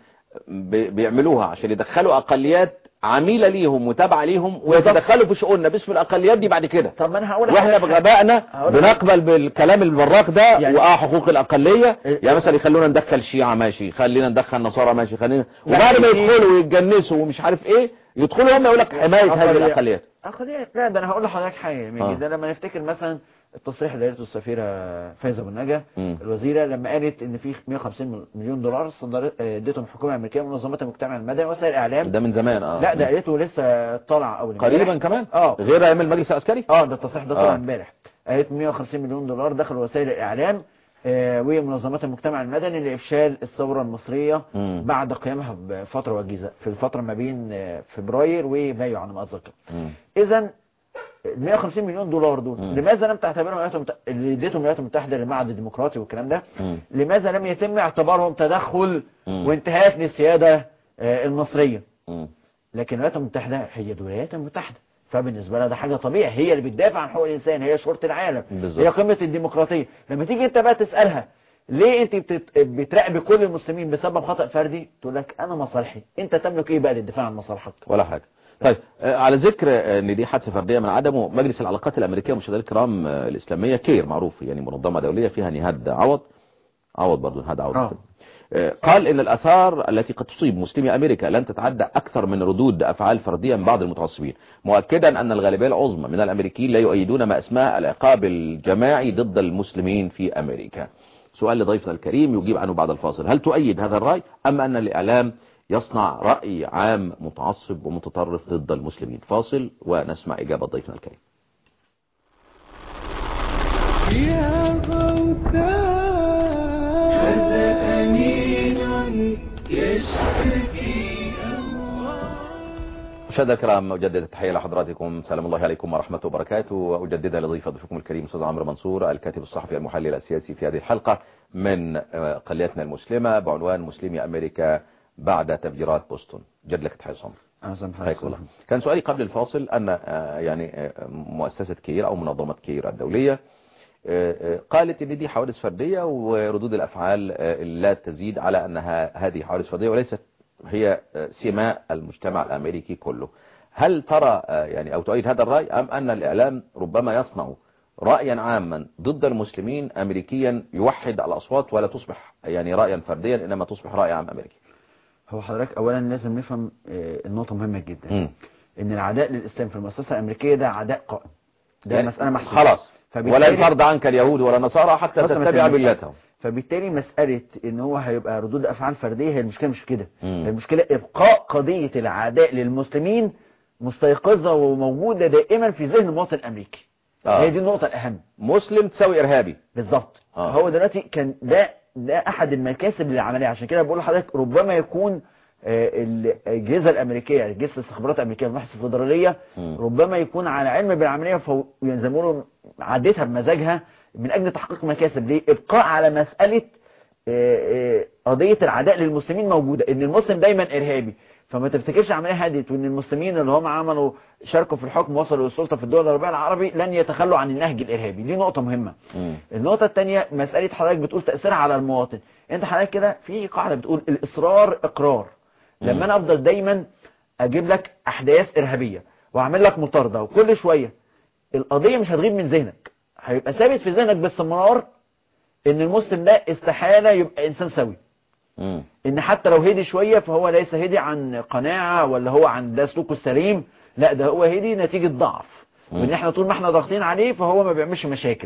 بيعملوها عشان يدخلوا أقليات عميلة ليهم وتابعة ليهم ويتدخلوا في شؤوننا باسم الأقليات دي بعد كده. طب ما انا هقول واحنا بغبائنا بنقبل بالكلام البراق ده يعني واه حقوق الأقلية. يعني مثلا يخلونا ندخل شيعة ماشي، خلينا ندخل نصارى ماشي، خلينا وبعد ما يدخلوا ويتجنسوا ومش عارف ايه يدخلوا هم يقول لك حماية هذه الأقليات. أقليات لا، ده انا هقول لحضرتك حاجة من ده. لما نفتكر مثلا التصريح اللي قالته السفيرة فايزة بن نجا الوزيرة لما قالت ان في مئة وخمسين مليون دولار اديتهم الحكومة الامريكية ومنظمات المجتمع المدني ووسائل الاعلام. ده من زمان. اه لا ده قالته لسه طالع اول قريبا كمان اه غير ايام المجلس العسكري. اه ده التصريح ده طالع امبارح. قالت مئة وخمسين مليون دولار دخلوا وسائل الاعلام آه ومنظمات المجتمع المدني لافشال الثورة المصرية مم. بعد قيامها بفترة وجيزة في الفترة ما بين فبراير ومايو على ما اتذكر. اذا مئة وخمسين مليون دولار دول مم. لماذا لم تعتبرهم الولايات المتحدة اللي اديتهم الولايات المتحدة للمعهد الديمقراطي والكلام ده؟ مم. لماذا لم يتم اعتبارهم تدخل مم. وانتهاك للسيادة آه المصرية؟ مم. لكن الولايات المتحدة هي الولايات المتحدة، فبالنسبة لها ده حاجة طبيعي، هي اللي بتدافع عن حقوق الإنسان، هي شرطة العالم بالزبط. هي قمة الديمقراطية. لما تيجي انت بقى تسألها ليه انت بتت... بتراقبي كل المسلمين بسبب خطأ فردي، تقول لك انا مصالحي. انت تملك ايه بقى للدفاع عن مصالحك؟ ولا حاجة. طيب على ذكر ان دي حادثه فرديه من عدمه، مجلس العلاقات الامريكيه مشاهدينا الكرام الاسلاميه كير معروف يعني منظمه دوليه فيها نهاد عوض عوض برضه نهاد عوض آه. قال إن الآثار التي قد تصيب مسلمي أمريكا لن تتعدى أكثر من ردود أفعال فردية من بعض المتعصبين، مؤكدا أن الغالبية العظمى من الأمريكيين لا يؤيدون ما اسماه العقاب الجماعي ضد المسلمين في أمريكا. سؤال لضيفنا الكريم يجيب عنه بعد الفاصل، هل تؤيد هذا الرأي أم أن الإعلام يصنع رأي عام متعصب ومتطرف ضد المسلمين؟ فاصل ونسمع إجابة ضيفنا الكريم. يا غوثاء هذا أنين يشتكي أموال. مشاهدينا الكرام، أجدد التحية لحضراتكم، سلام الله عليكم ورحمة وبركاته، وأجددها لضيف ضيفكم الكريم أستاذ عمرو منصور الكاتب الصحفي المحلل السياسي في هذه الحلقة من قلياتنا المسلمة بعنوان مسلمي أمريكا بعد تفجيرات بوسطن. جد لك تحية صمر. كان سؤالي قبل الفاصل أن يعني مؤسسة كير أو منظمة كير الدولية قالت ان دي حوادث فردية وردود الافعال لا تزيد على انها هذه حوادث فردية وليست هي سماء المجتمع الامريكي كله. هل ترى يعني او تؤيد هذا الرأي ام ان الاعلام ربما يصنع رأيا عاما ضد المسلمين امريكيا يوحد الاصوات ولا تصبح يعني رأيا فرديا انما تصبح رأي عام امريكي؟ هو حضرتك اولا لازم نفهم النقطة مهمة جدا م. ان العداء للاسلام في المؤسسة الامريكية ده عداء قائم، ده يعني مسألة محسوبة خلاص، ولا يفرض عنك اليهود ولا النصارى حتى تتبع ملتهم. فبالتالي مسألة ان هو هيبقى ردود افعال فردية هي المشكلة مش في كده، المشكلة ابقاء قضية العداء للمسلمين مستيقظة وموجودة دائما في ذهن المواطن الامريكي. آه. هي دي النقطة الاهم، مسلم تساوي ارهابي بالظبط. آه. هو دلوقتي كان ده ده احد المكاسب للعملية، عشان كده بقول لحضرتك ربما يكون الأجهزة الأمريكية، أجهزة الاستخبارات الأمريكية والمحافظ الفيدرالية ربما يكون على علم بالعملية فينزموا عدتها بمزاجها من أجل تحقيق مكاسب. ليه؟ إبقاء على مسألة قضية العداء للمسلمين موجودة، إن المسلم دايما إرهابي، فما تفتكرش عملية هدت وإن المسلمين اللي هم عملوا شاركوا في الحكم وصلوا للسلطة في الدول الربيع العربي لن يتخلوا عن النهج الإرهابي. دي نقطة مهمة. م. النقطة الثانية مسألة حضرتك بتقول تأثيرها على المواطن. أنت حضرتك كده في قاعدة بتقول الإصرار إقرار. لما انا افضل دايما اجيب لك احداث ارهابيه واعمل لك مطارده وكل شويه القضيه مش هتغيب من ذهنك، هيبقى ثابت في ذهنك باستمرار ان المسلم ده استحاله يبقى انسان سوي. م. ان حتى لو هدي شويه فهو ليس هدي عن قناعه ولا هو عن ده سلوكه السليم، لا ده هو هدي نتيجه ضعف، وان احنا طول ما احنا ضاغطين عليه فهو ما بيعملش مشاكل،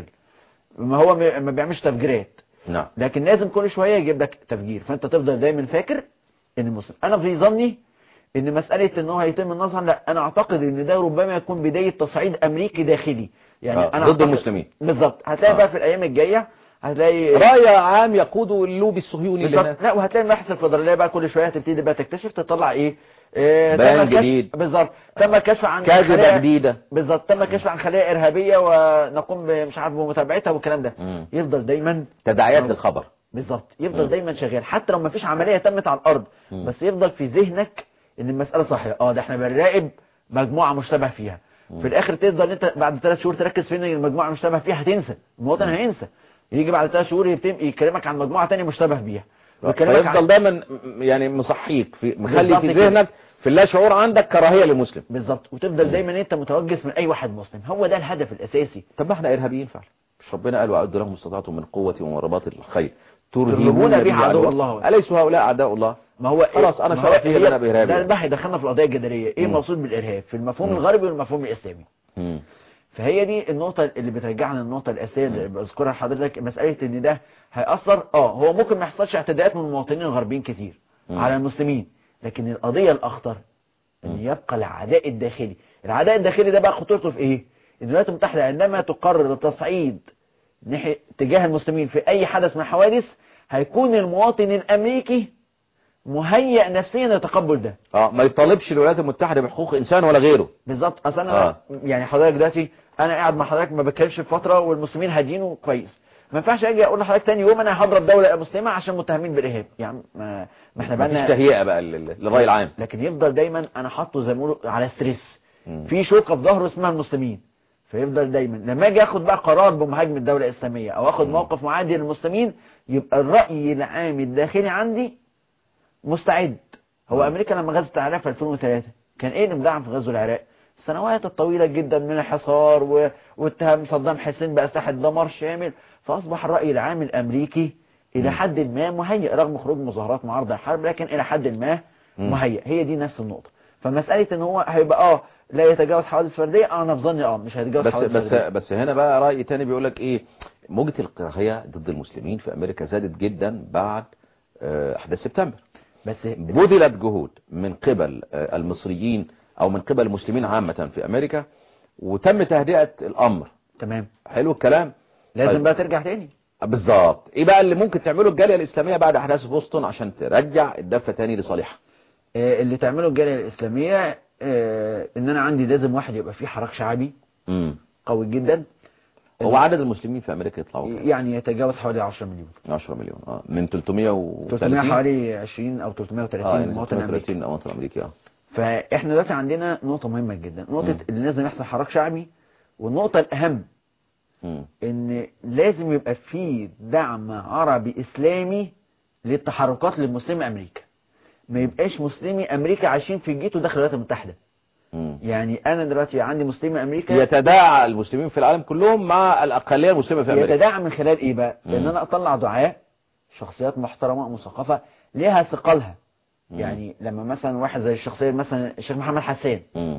ما هو ما بيعملش تفجيرات. نعم. لكن لازم كل شويه يجيب لك تفجير، فانت تفضل دايما فاكر ان المسلم. انا في ظني ان مسألة ان هو هيتم النظر، لا انا اعتقد ان ده ربما يكون بداية تصعيد امريكي داخلي يعني. آه. انا ضد المسلمين بالظبط. هتلاقي آه. بقى في الايام الجاية هتلاقي رأي عام يقود اللوبي الصهيوني لنا. لا وهتلاقي المباحث الفيدرالية بقى كل شوية هتبتدي بقى تكتشف تطلع ايه, إيه بيان جديد بالظبط. تم الكشف عن كاذبة جديدة بالظبط، تم الكشف عن خلايا ارهابية ونقوم مش عارف بمتابعتها والكلام ده. م. يفضل دايما تداعيات للخبر بالظبط، يفضل م. دايما شغال حتى لو ما فيش عملية تمت على الارض، م. بس يفضل في ذهنك ان المسألة صحيحة. اه ده احنا بنراقب مجموعة مشتبه فيها، م. في الاخر تفضل انت بعد ثلاث شهور تركز فين المجموعة مشتبه فيها، هتنسى المواطن، هينسى. يجي بعد ثلاث شهور يكلمك عن مجموعة تانية مشتبه بيها، فيفضل عن... دايما يعني مصحيك في مخلي في ذهنك في اللا شعور عندك كراهية للمسلم بالظبط، وتفضل م. دايما انت متوجس من اي واحد مسلم. هو ده الهدف الاساسي. طب ما احنا ارهابيين فعلا، مش ربنا قال واعدوا لهم ما استطعتم من قوة ومرباط الخير ترهبون به عدو الله، أليسوا هؤلاء أعداء الله؟ ما هو خلاص أنا شرف فيه أنا بإرهابي. ده ده هيدخلنا في القضية الجدلية، إيه المقصود بالإرهاب في المفهوم م. الغربي والمفهوم الإسلامي. م. فهي دي النقطة اللي بترجعنا للنقطة الأساسية اللي بذكرها لحضرتك، مسألة إن ده هيأثر. آه هو ممكن ما يحصلش اعتداءات من المواطنين الغربيين كتير م. على المسلمين، لكن القضية الأخطر إن يبقى العداء الداخلي. العداء الداخلي ده بقى خطورته في إيه؟ إن الولايات المتحدة عندما تقرر تصعيد ناحية تجاه المسلمين في أي حدث من الحوادث، هيكون المواطن الامريكي مهيئ نفسيا لتقبل ده. اه ما يطالبش الولايات المتحدة بحقوق انسان ولا غيره. بالظبط. اصل انا آه. يعني حضرتك دلوقتي انا قاعد مع حضرتك ما بتكلمش في فتره والمسلمين هادين وكويس، ما ينفعش اجي اقول لحضرتك تاني يوم انا هضرب دوله مسلمه عشان متهمين بالارهاب. يعني ما, ما احنا بقى مفيش تهيئه بقى للراي العام، لكن يفضل دايما انا حاطه زي ما بيقولوا على ستريس، في شوكه في ظهره اسمها المسلمين، فيفضل دايما لما اجي اخد بقى قرار بمهاجمه الدوله الاسلاميه او اخد موقف معادي للمسلمين، يبقى الراي العام الداخلي عندي مستعد. هو امريكا لما غزت العراق في ألفين وثلاثة كان ايه اللي مدعم في غزو العراق؟ السنوات الطويله جدا من الحصار و... واتهام صدام حسين باسلحه دمار شامل، فاصبح الراي العام الامريكي الى م. حد ما مهيئ رغم خروج مظاهرات معارضه للحرب، لكن الى حد ما م. مهيئ. هي دي نفس النقطه. فمساله ان هو هيبقى اه لا يتجاوز حوادث فرديه، اه انا في ظني اه مش هيتجاوز بس حوادث بس فرديه. بس هنا بقى رأي تاني بيقول لك ايه، موجة الكراهية ضد المسلمين في امريكا زادت جدا بعد آه، احداث سبتمبر. بس بذلت جهود من قبل آه، المصريين او من قبل المسلمين عامة في امريكا، وتم تهدئة الامر. تمام، حلو الكلام. لازم طيب. بقى ترجع تاني. بالظبط. ايه بقى اللي ممكن تعمله الجالية الاسلامية بعد احداث بوسطن عشان ترجع الدفة تاني لصالحها؟ آه، اللي تعمله الجاليه الاسلاميه آه، ان انا عندي لازم واحد يبقى فيه حراك شعبي امم قوي جدا. هو عدد المسلمين في امريكا يطلعوا كام؟ يعني يتجاوز حوالي عشرة مليون. عشرة مليون اه من ثلاثمائة وثلاثين. ثلاثمائة حوالي عشرين او ثلاثمائة وثلاثين اه يعني مواطن امريكي. ثلاثمائة وثلاثين مواطن امريكي اه. فاحنا دلوقتي عندنا نقطه مهمه جدا، نقطه مم. اللي لازم يحصل حراك شعبي، والنقطه الاهم مم. ان لازم يبقى في دعم عربي اسلامي للتحركات للمسلمي امريكا. ما يبقاش مسلمي امريكا عايشين في الجيت وداخل الولايات المتحده. مم. يعني انا دلوقتي عندي مسلمي امريكا يتداعى المسلمين في العالم كلهم مع الاقليه المسلمه في امريكا. يتداعى من خلال ايه بقى؟ مم. ان انا اطلع دعاة شخصيات محترمه مثقفه ليها ثقلها. مم. يعني لما مثلا واحد زي الشخصيه مثلا الشيخ محمد حسان، مم.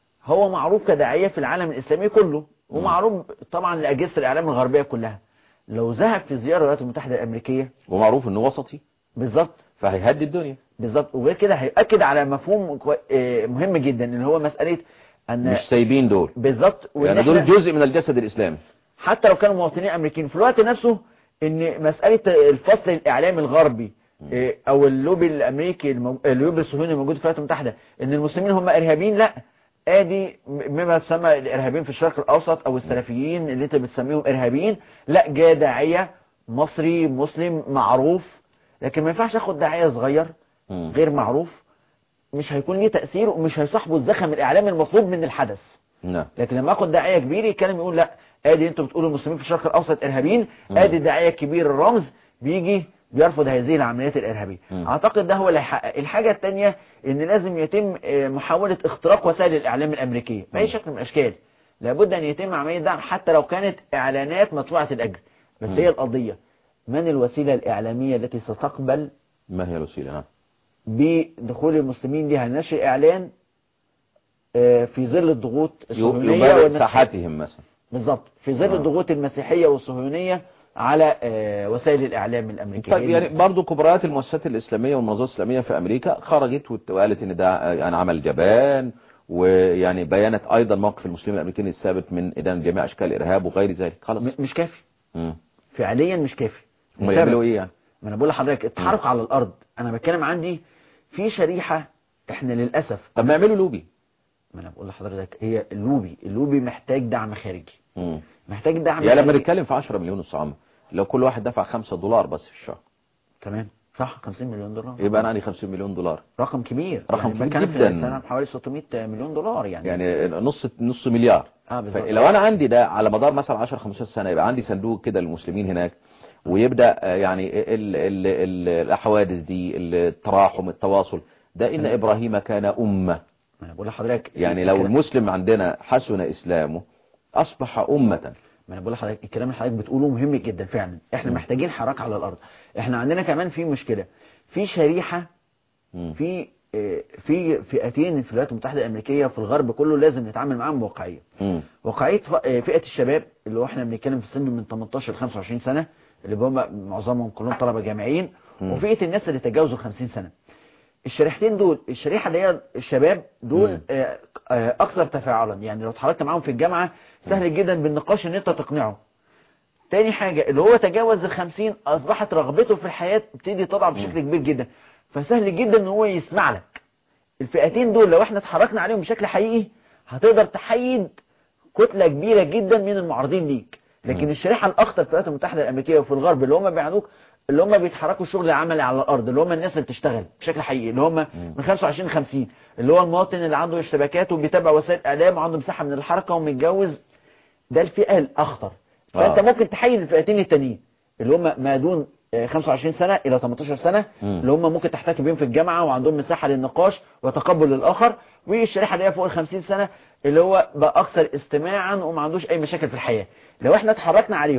هو معروف كداعيه في العالم الاسلامي كله، ومعروف طبعا لاجهزه الاعلام الغربيه كلها. لو ذهب في زياره الولايات المتحده الامريكيه، ومعروف انه وسطي، بالظبط فهيهدي الدنيا. بالظبط. وغير كده هيأكد على مفهوم كوي- آه، مهم جدا، اللي هو مساله ان مش سايبين دول، بالظبط، وإن يعني إحنا- دول جزء من الجسد الاسلامي. حتى لو كانوا مواطنين امريكيين في الوقت نفسه، ان مساله الفصل الاعلامي الغربي إيه، او اللوبي الامريكي المو... اللوبي الصهيوني الموجود في الولايات المتحده ان المسلمين هم ارهابيين، لا، ادي مما يسمى الارهابيين في الشرق الاوسط او السلفيين اللي انت بتسميهم ارهابيين، لا، جاء داعيه مصري مسلم معروف. لكن ما ينفعش اخد داعيه صغير مم. غير معروف، مش هيكون ليه تاثير ومش هيصاحبه الزخم الاعلامي المطلوب من الحدث. نعم. لكن لما اخد داعيه كبير يتكلم يقول لا، ادي انتوا بتقولوا المسلمين في الشرق الاوسط ارهابيين، مم. ادي الداعيه الكبير الرمز بيجي بيرفض هذه العمليات الارهابيه. مم. اعتقد ده هو اللي هيحقق. الحاجه الثانيه ان لازم يتم آه، محاوله اختراق وسائل الاعلام الامريكيه باي مم. شكل من الاشكال. لابد ان يتم عمليه دعم حتى لو كانت اعلانات مدفوعه الاجر، بس مم. هي القضيه من الوسيله الاعلاميه التي ستقبل ما هي الوسيله؟ نعم. بدخول المسلمين لها نشر اعلان آه، في ظل الضغوط الصهيونيه يبرر والمسيحيه. ساحاتهم مثلا. بالظبط، في ظل آه. الضغوط المسيحية والصهيونية على آه، وسائل الإعلام الأمريكية. طيب يعني برضو كبريات المؤسسات الإسلامية والمنظمات الإسلامية في أمريكا خرجت وت- وقالت إن ده يعني عمل جبان، ويعني بيانت أيضا موقف المسلمين الأمريكيين الثابت من إدانة جميع أشكال الإرهاب وغير ذلك. خلاص. م- مش كافي، مم. فعليا مش كافي. هم لسبب. يعملوا إيه يعني؟ ما أنا بقول لحضرتك التحرك على الأرض، أنا بتكلم عندي في شريحة إحنا للأسف. طب ما يعملوا لوبي. ما أنا بقول لحضرتك هي اللوبي اللوبي محتاج دعم خارجي، مم. محتاج دعم يعني لما خارجي. نتكلم في عشرة مليون الصعامة، لو كل واحد دفع خمسة دولار بس في الشهر، تمام صح، خمسين مليون دولار يبقى أنا عندي خمسين مليون دولار. رقم كبير، رقم يعني كبير بتكلم في جداً. السنة بحوالي ستمائة مليون دولار يعني. يعني نص نص مليار. اه بالظبط. فلو انا عندي ده على مدار مثلا عشرة خمستاشر سنه، يبقى عندي صندوق كده للمسلمين هناك، ويبدا آه، يعني ال ال ال الاحوادث دي، التراحم، التواصل ده، ان ابراهيم كان امه. ما انا بقول لحضرتك يعني لو الكلام- المسلم عندنا حسن اسلامه اصبح امه. ما انا بقول لحضرتك الكلام اللي حضرتك بتقوله مهم جدا فعلا. احنا م. محتاجين حراك على الارض. احنا عندنا كمان في مشكله في شريحه، مم. في آه، في فئتين في الولايات المتحده الامريكيه وفي الغرب كله لازم نتعامل معاهم بواقعيه. مم. واقعيه ف- آه، فئه الشباب اللي هو احنا بنتكلم في سن من ثمانية عشر ل خمسة وعشرين سنه، اللي هم معظمهم كلهم طلبه جامعيين، م. وفئه الناس اللي تجاوزوا خمسين سنه. الشريحتين دول، الشريحه اللي هي الشباب دول مم. آه، آه، اكثر تفاعلا. يعني لو اتحركت معاهم في الجامعه سهل جدا بالنقاش ان انت تقنعه. تاني حاجة اللي هو تجاوز الخمسين أصبحت رغبته في الحياة تبتدي تضعف بشكل كبير جدا، فسهل جدا ان هو يسمع لك. الفئتين دول لو احنا اتحركنا عليهم بشكل حقيقي هتقدر تحيد كتلة كبيرة جدا من المعارضين ليك. لكن مم. الشريحة الأخطر في الولايات المتحدة الأمريكية وفي الغرب اللي هم بيعنوك، اللي هم بيتحركوا الشغل العملي على الأرض، اللي هم الناس اللي بتشتغل بشكل حقيقي، اللي هم من خمسة وعشرين ل خمسين، اللي هو المواطن اللي عنده اشتباكات وبيتابع وسائل إعلام وعنده مساحة من الحركة ومتجوز، ده الفئة الأخطر. فانت آه. ممكن تحيد الفئتين التانيين اللي هم ما دون آه، خمسة وعشرين سنة الى ثمانية عشر سنة، مم. اللي هم ممكن تحتك بيهم في الجامعة وعندهم مساحة للنقاش وتقبل للآخر، والشريحة اللي هي فوق ال خمسين سنة اللي هو بقى أكثر استماعا وما عندوش أي مشاكل في الحياة. لو احنا اتحركنا عليهم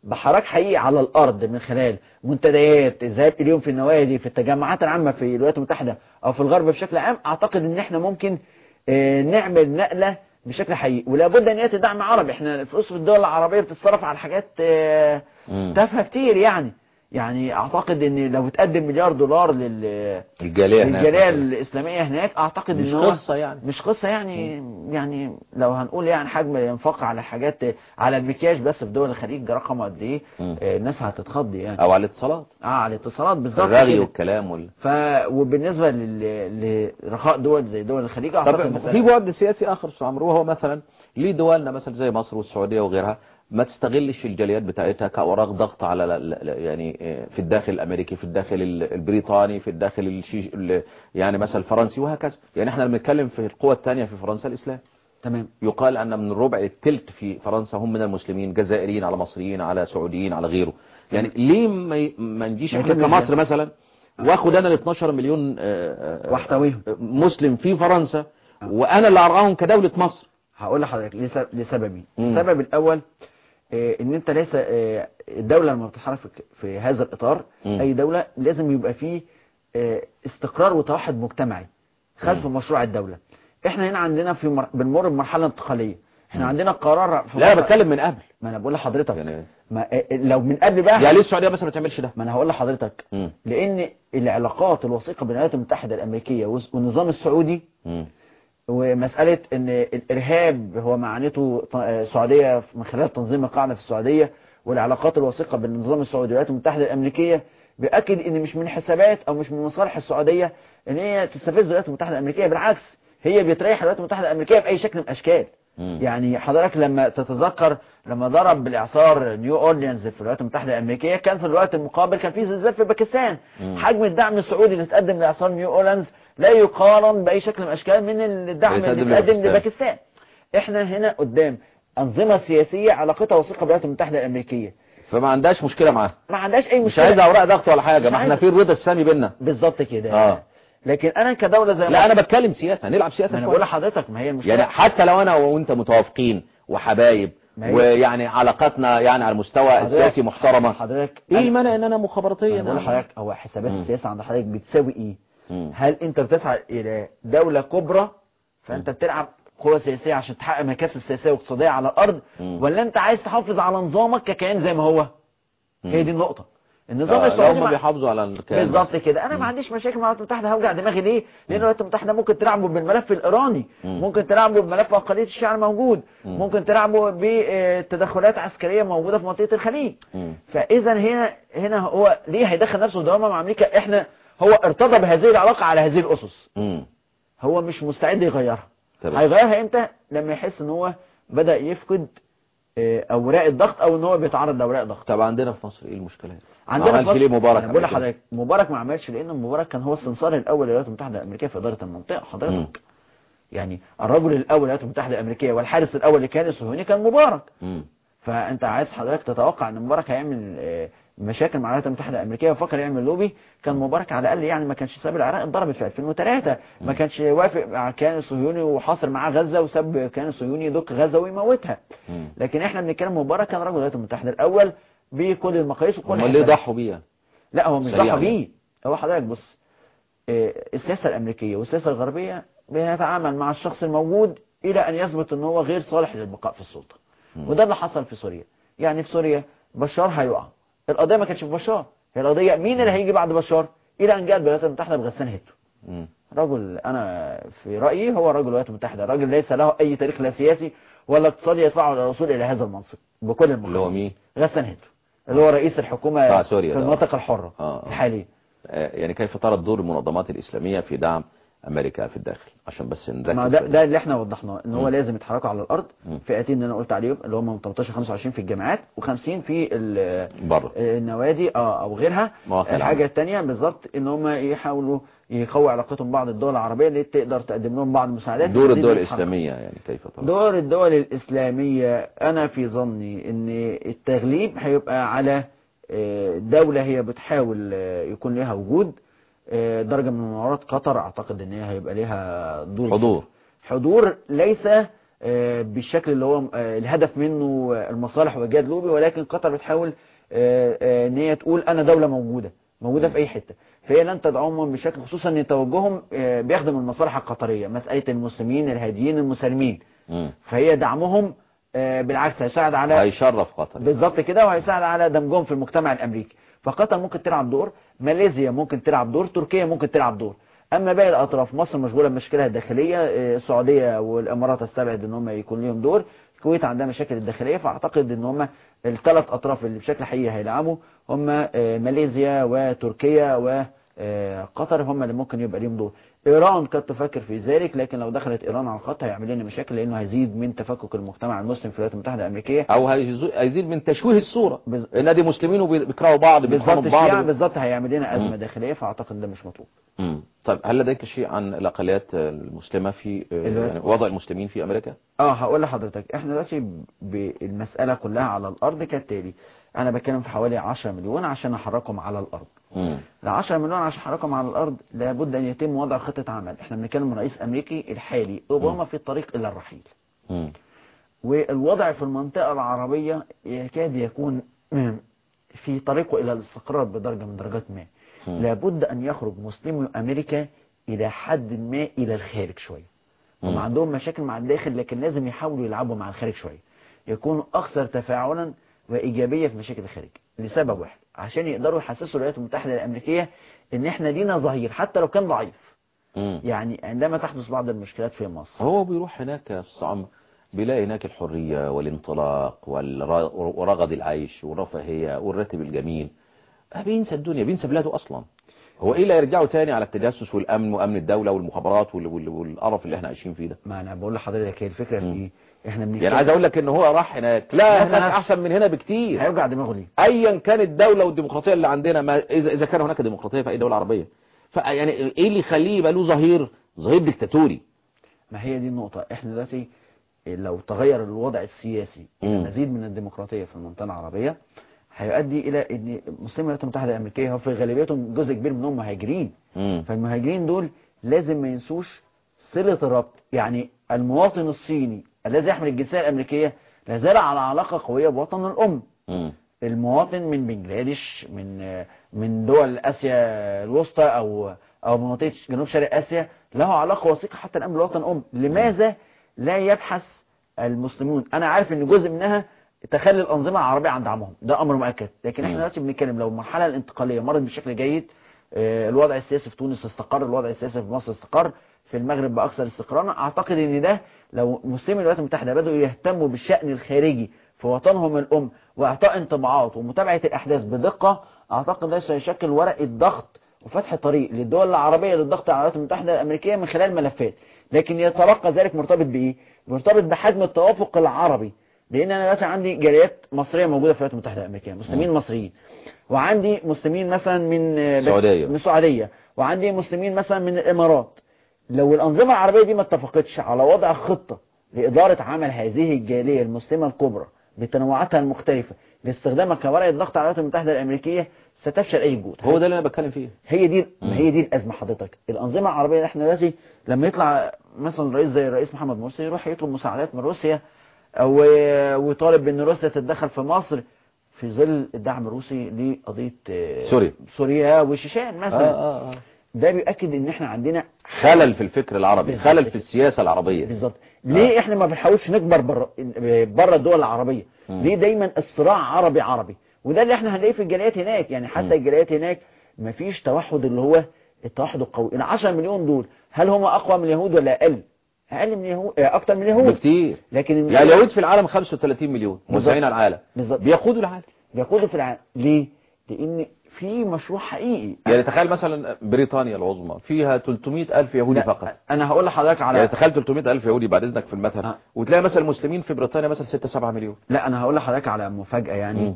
بحراك حقيقي على الارض من خلال منتديات الذهاب اليوم في النوادي في التجمعات العامه في الولايات المتحده او في الغرب بشكل عام، اعتقد ان احنا ممكن اه نعمل نقله بشكل حقيقي. ولا بد ان ياتي دعم عربي. احنا الفلوس في الدول العربيه بتتصرف على حاجات اه تافهه كتير يعني. يعني اعتقد ان لو اتقدم مليار دولار لل الجاليه الجاليه الاسلاميه هناك، اعتقد مش ان هو قصه يعني مش قصه يعني مم. يعني لو هنقول يعني حجم الانفاق على حاجات على المكياج بس في دول الخليج رقمه قد ايه، الناس هتتخض يعني. او على الاتصالات اه على الاتصالات بالظبط، الرغي والكلام وال... ف وبالنسبه لل... لرخاء دول زي دول الخليج، اعتقد في بعد سياسي اخر استاذ عمرو، وهو مثلا ليه دولنا مثلا زي مصر والسعوديه وغيرها ما تستغلش الجاليات بتاعتها كأوراق ضغط على يعني في الداخل الامريكي، في الداخل البريطاني، في الداخل الشي يعني مثلا الفرنسي وهكذا. يعني احنا بنتكلم في القوة الثانية في فرنسا الاسلام. تمام. يقال ان من الربع الثلث في فرنسا هم من المسلمين، جزائريين على مصريين على سعوديين على غيره. يعني ليه ما ما نجيش احنا كمصر مثلا واخد انا ال اتناشر مليون واحتويهم مسلم في فرنسا وانا اللي ارعاهم كدولة مصر؟ هقول لحضرتك لسببين. السبب الاول ان انت ليس الدولة لما بتتحرك في هذا الاطار، م. اي دولة لازم يبقى فيه استقرار وتوحد مجتمعي خلف م. مشروع الدولة. احنا هنا عندنا في مر... بنمر بمرحلة انتقالية. احنا م. عندنا قرار لا انا بتكلم من قبل. ما انا بقول لحضرتك يعني ما... لو من قبل بقى يعني ليه السعودية بس ما تعملش ده؟ ما انا هقول لحضرتك م. لان العلاقات الوثيقة بين الولايات المتحدة الامريكية والنظام السعودي م. ومسألة ان الارهاب هو معانيته السعودية من خلال تنظيم القاعدة في السعودية، والعلاقات الوثيقة بين النظام السعودي والولايات المتحدة الامريكية بيأكد ان مش من حسابات او مش من مصالح السعودية ان هي تستفز الولايات المتحدة الامريكية، بالعكس هي بتريح الولايات المتحدة الامريكية باي شكل من الاشكال. م. يعني حضرتك لما تتذكر لما ضرب بالاعصار نيو اورليانز في الولايات المتحدة الامريكية، كان في الوقت المقابل كان في زلزال في باكستان. م. حجم الدعم السعودي اللي تقدم لاعصار نيو اورليانز لا يقارن باي شكل من الاشكال من الدعم اللي تقدم لباكستان. احنا هنا قدام انظمه سياسيه علاقتها وثيقه بالولايات المتحده الامريكيه، فما عندهاش مشكله معاها، ما عندهاش اي مشكله، مش عايزه اوراق ضغط ولا حاجه، ما احنا في الرضا السامي بيننا بالظبط كده. اه لكن انا كدوله زي لا انا بتكلم سياسه، هنلعب سياسه. انا بقول لحضرتك ما هي المشكله يعني حتى لو انا وانت متوافقين وحبايب ويعني علاقاتنا يعني على المستوى السياسي محترمه، حضرتك ايه المانع ان انا مخابراتيا؟ انا بقول لحضرتك هو حسابات السياسه عند حضرتك بتساوي ايه؟ م. هل انت بتسعى الى دوله كبرى فانت م. بتلعب قوة سياسية عشان تحقق مكاسب سياسية واقتصادية على الارض، م. ولا انت عايز تحافظ على نظامك ككيان زي ما هو؟ م. هي دي النقطة. النظام السعودي هم بيحافظوا على الكيان بالظبط كده. انا م. ما عنديش مشاكل مع الولايات المتحدة، هوجع دماغي ليه؟ لان الولايات المتحدة ممكن تلعبوا بالملف الايراني، م. ممكن تلعبوا بملف اقلية الشيعة الموجود، م. ممكن تلعبوا بتدخلات عسكرية موجودة في منطقة الخليج. م. فاذا هنا هنا هو ليه هيدخل نفسه في دوامة مع امريكا؟ احنا هو ارتضى بهذه العلاقة على هذه الاسس، م. هو مش مستعد يغيرها. طبعا. هيغيرها امتى؟ لما يحس ان هو بدأ يفقد اوراق الضغط او ان هو بيتعرض لاوراق ضغط. طب عندنا في مصر ايه المشكله؟ عندنا ما عملش ليه مبارك؟ انا بقول لحضرتك مبارك ما عملش لان مبارك كان هو السمسار الاول للولايات المتحده الامريكيه في اداره المنطقه حضرتك. م. يعني الرجل الاول للولايات المتحده الامريكيه والحارس الاول لكيان الصهيوني كان مبارك. م. فانت عايز حضرتك تتوقع ان مبارك هيعمل مشاكل مع الولايات المتحده الامريكيه وفكر يعمل لوبي؟ كان مبارك على الاقل يعني ما كانش ساب العراق اتضربت في ألفين وثلاثة، ما كانش وافق مع كيان الصهيوني وحاصر معاه غزه وساب كيان الصهيوني يدق غزه ويموتها. م. لكن احنا بنتكلم مبارك كان رجل الولايات المتحده الاول بكل المقاييس وكل هم اللي ضحوا بيه. لا هو مش ضحوا بيه. هو حضرتك بص، السياسه الامريكيه والسياسه الغربيه بيتعامل مع الشخص الموجود الى ان يثبت ان هو غير صالح للبقاء في السلطه. م. وده اللي حصل في سوريا. يعني في سوريا بشار هيقع، القضيه ما كانتش في بشار، هي القضيه مين اللي هيجي بعد بشار، الى ان جاءت الولايات المتحده بغسان هيتو. رجل انا في رايي هو رجل الولايات المتحده، راجل ليس له اي تاريخ لا سياسي ولا اقتصادي يدفعه للوصول الى هذا المنصب بكل المقاييس. اللي هو مين؟ غسان هيتو اللي هو رئيس الحكومه في المناطق الحره آه. الحاليه. يعني كيف ترى دور المنظمات الاسلاميه في دعم امريكا في الداخل؟ عشان بس نركز. ما ده, ده اللي احنا وضحناه ان هو م. لازم يتحركوا على الارض. فئتين اللي انا قلت عليهم اللي هم من تمنتاشر خمسة وعشرين في الجامعات وخمسين في بره النوادي اه او غيرها. الحاجه الثانيه بالظبط ان هم يحاولوا يقووا علاقتهم بعض الدول العربيه اللي تقدر تقدم لهم بعض المساعدات. دور الدول الاسلاميه يعني كيف ترى؟ دور الدول الاسلاميه انا في ظني ان التغليب هيبقى على دوله هي بتحاول يكون لها وجود درجة من مناورات قطر. اعتقد ان هي هيبقى لها دور حضور حضور ليس بالشكل اللي هو الهدف منه المصالح وجهاد لوبي، ولكن قطر بتحاول ان هي تقول انا دولة موجودة موجودة في اي حتة، فهي لن تدعمهم بشكل، خصوصا ان توجههم بيخدم المصالح القطرية، مسألة المسلمين الهاديين المسالمين، فهي دعمهم بالعكس هيساعد على هيشرف قطر بالظبط كده، وهيساعد على دمجهم في المجتمع الامريكي. فقطر ممكن تلعب دور، ماليزيا ممكن تلعب دور، تركيا ممكن تلعب دور. اما باقي الاطراف، مصر مشغوله بمشاكلها الداخليه، السعوديه والامارات استبعد ان هم يكون لهم دور، الكويت عندها مشاكل الداخليه، فاعتقد ان هم الثلاث اطراف اللي بشكل حقيقي هيلعبوا هم ماليزيا وتركيا وقطر، هم اللي ممكن يبقى لهم دور. ايران قد تفكر في ذلك، لكن لو دخلت ايران على الخط هيعمل لنا مشاكل، لانه هيزيد من تفكك المجتمع المسلم في الولايات المتحده الامريكيه، او هيزيد من تشويه الصوره بز... ان دي مسلمين وبيكرهوا بعض بالظبط بعض الشيعة بالظبط، هيعمل لنا ازمه داخليه، فاعتقد ده مش مطلوب. امم طيب هل لديك شيء عن الاقليات المسلمه في يعني وضع المسلمين في امريكا؟ اه هقول لحضرتك، احنا دلوقتي بالمساله كلها على الارض كالتالي، انا بتكلم في حوالي عشرة مليون عشان احركهم على الارض. امم ال عشرة مليون عشان احركهم على الارض لابد ان يتم وضع خطه عمل. احنا بنتكلم رئيس امريكي الحالي اوباما في الطريق الى الرحيل. امم والوضع في المنطقه العربيه يكاد يكون في طريقه الى الاستقرار بدرجه من درجات ما. مم. لابد ان يخرج مسلمي امريكا الى حد ما الى الخارج شويه. هم عندهم مشاكل مع الداخل، لكن لازم يحاولوا يلعبوا مع الخارج شويه، يكونوا اكثر تفاعلا وايجابيه في مشاكل الخارج، لسبب واحد، عشان يقدروا يحسسوا الولايات المتحده الامريكيه ان احنا لينا ظهير حتى لو كان ضعيف. مم. يعني عندما تحدث بعض المشكلات في مصر، هو بيروح هناك يا استاذ عمرو بيلاقي هناك الحريه والانطلاق ورغد العيش والرفاهيه والراتب الجميل، بينسى الدنيا، بينسى بلاده اصلا. هو ايه اللي يرجعوا تاني على التجسس والامن وامن الدوله والمخابرات والقرف اللي احنا عايشين فيه ده؟ ما انا بقول لحضرتك هي الفكره في ايه، احنا بنتكلم يعني عايز اقول لك ان هو راح هناك، لا هناك احسن من هنا بكتير، هيوجع دماغه ليه؟ ايا كانت الدوله والديمقراطيه اللي عندنا، ما اذا اذا كان هناك ديمقراطيه في اي دوله عربيه، فيعني ايه اللي يخليه يبقى له ظهير ظهير ديكتاتوري؟ ما هي دي النقطه، احنا دلوقتي لو تغير الوضع السياسي مزيد من الديمقراطيه في المنطقه العربيه، هيؤدي الى ان مسلمي الولايات المتحده الامريكيه في غالبيتهم جزء كبير منهم مهاجرين. مم. فالمهاجرين دول لازم ما ينسوش صله الربط، يعني المواطن الصيني الذي يحمل الجنسيه الامريكيه لا زال على علاقه قويه بوطن الام. مم. المواطن من بنجلاديش، من من دول اسيا الوسطى او او مناطق جنوب شرق اسيا، له علاقه وثيقه حتى الان بالوطن الام. لماذا لا يبحث المسلمون؟ انا عارف ان جزء منها تخلي الأنظمة العربية عن دعمهم، ده أمر مؤكد، لكن احنا دلوقتي بنتكلم لو المرحلة الانتقالية مرت بشكل جيد، الوضع السياسي في تونس استقر، الوضع السياسي في مصر استقر، في المغرب بأكثر استقرارا، أعتقد ان ده لو مسلمي الولايات المتحدة بدأوا يهتموا بالشأن الخارجي في وطنهم الأم وإعطاء انطباعات ومتابعة الأحداث بدقة، أعتقد ده سيشكل ورقة ضغط وفتح طريق للدول العربية للضغط على الولايات المتحدة الأمريكية من خلال ملفات، لكن يتبقى ذلك مرتبط بإيه؟ مرتبط بحجم التوافق العربي، لان انا دلوقتي عندي جاليات مصريه موجوده في الولايات المتحده الامريكيه، مسلمين م. مصريين، وعندي مسلمين مثلا من السعوديه من السعوديه، وعندي مسلمين مثلا من الامارات. لو الانظمه العربيه دي ما اتفقتش على وضع خطه لاداره عمل هذه الجاليه المسلمه الكبرى بتنوعاتها المختلفه لاستخدامها كورقه ضغط على الولايات المتحده الامريكيه، ستفشل اي جهود. هو ده اللي انا بتكلم فيه. هي دي م. هي دي الازمه حضرتك. الانظمه العربيه اللي احنا دلوقتي لما يطلع مثلا رئيس زي الرئيس محمد مرسي يروح يطلب مساعدات من روسيا او ويطالب بان روسيا تتدخل في مصر في ظل الدعم الروسي لقضيه سوريا سوريا وشيشان مثلا. آه آه آه. ده بيؤكد ان احنا عندنا خلل في الفكر العربي، خلل في السياسه العربيه. بالظبط. ليه آه. احنا ما بنحاولش نكبر بره بره الدول العربيه؟ م. ليه دايما الصراع عربي عربي؟ وده اللي احنا هنلاقيه في الجاليات هناك، يعني حتى م. الجاليات هناك ما فيش توحد اللي هو التوحد القوي. ال عشرة مليون دول هل هم اقوى من اليهود ولا اقل؟ اقل من اليهود، اكتر من اليهود بكتير. لكن يعني اليهود في العالم خمسة وثلاثين مليون موزعين على العالم، بالظبط، بيقودوا العالم بيقودوا في العالم. ليه؟ لان في مشروع حقيقي. يعني تخيل مثلا بريطانيا العظمى فيها ثلاثمائة ألف يهودي فقط. انا هقول لحضرتك على يعني تخيل ثلاثمائة ألف يهودي بعد اذنك في المثل، أه. وتلاقي مثلا المسلمين في بريطانيا مثلا ستة سبعة مليون. لا انا هقول لحضرتك على مفاجاه، يعني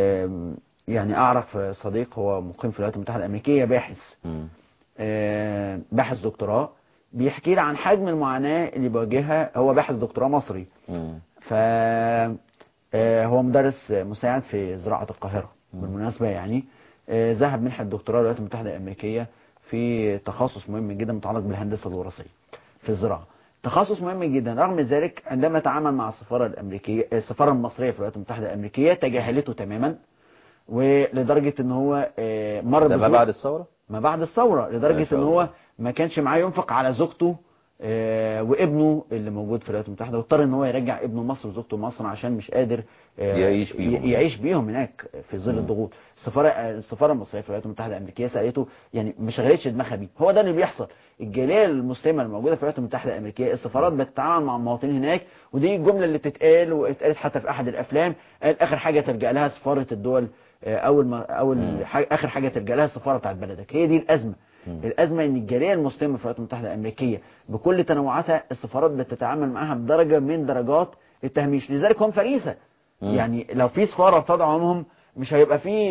يعني اعرف صديق هو مقيم في الولايات المتحده الامريكيه، باحث باحث دكتوراه، بيحكي لي عن حجم المعاناة اللي بيواجهها. هو باحث دكتوراه مصري، ف هو مدرس مساعد في زراعة القاهرة بالمناسبة، يعني ذهب منحة الدكتوراه للولايات المتحدة الأمريكية في تخصص مهم جدا متعلق بالهندسة الوراثية في الزراعة. تخصص مهم جدا. رغم ذلك عندما تعامل مع السفارة الأمريكية السفارة المصرية في الولايات المتحدة الأمريكية تجاهلته تماما، ولدرجة ان هو مر ده ما بعد الثورة ما بعد الثورة لدرجة ان هو ما كانش معاه ينفق على زوجته وابنه اللي موجود في الولايات المتحدة، واضطر ان هو يرجع ابنه مصر وزوجته مصر عشان مش قادر يعيش بيهم يعيش بيهم هناك في ظل الضغوط. السفارة السفارة المصرية في الولايات المتحدة الأمريكية سألته، يعني ما شغلتش دماغها بيه. هو ده اللي بيحصل. الجالية المسلمة الموجودة في الولايات المتحدة الأمريكية السفارات بتتعامل مع المواطنين هناك، ودي الجملة اللي بتتقال واتقالت حتى في أحد الأفلام، قال آخر حاجة تلجأ لها سفارة الدول، أول ما أول حاجة آخر حاجة تلجأ لها السفارة بتاعت بلدك. هي دي الأزمة. الأزمة إن الجالية المسلمة في الولايات المتحدة الأمريكية بكل تنوعاتها السفارات بتتعامل معها بدرجة من درجات التهميش، لذلك هم فريسة. مم. يعني لو في سفارة تدعمهم مش هيبقى في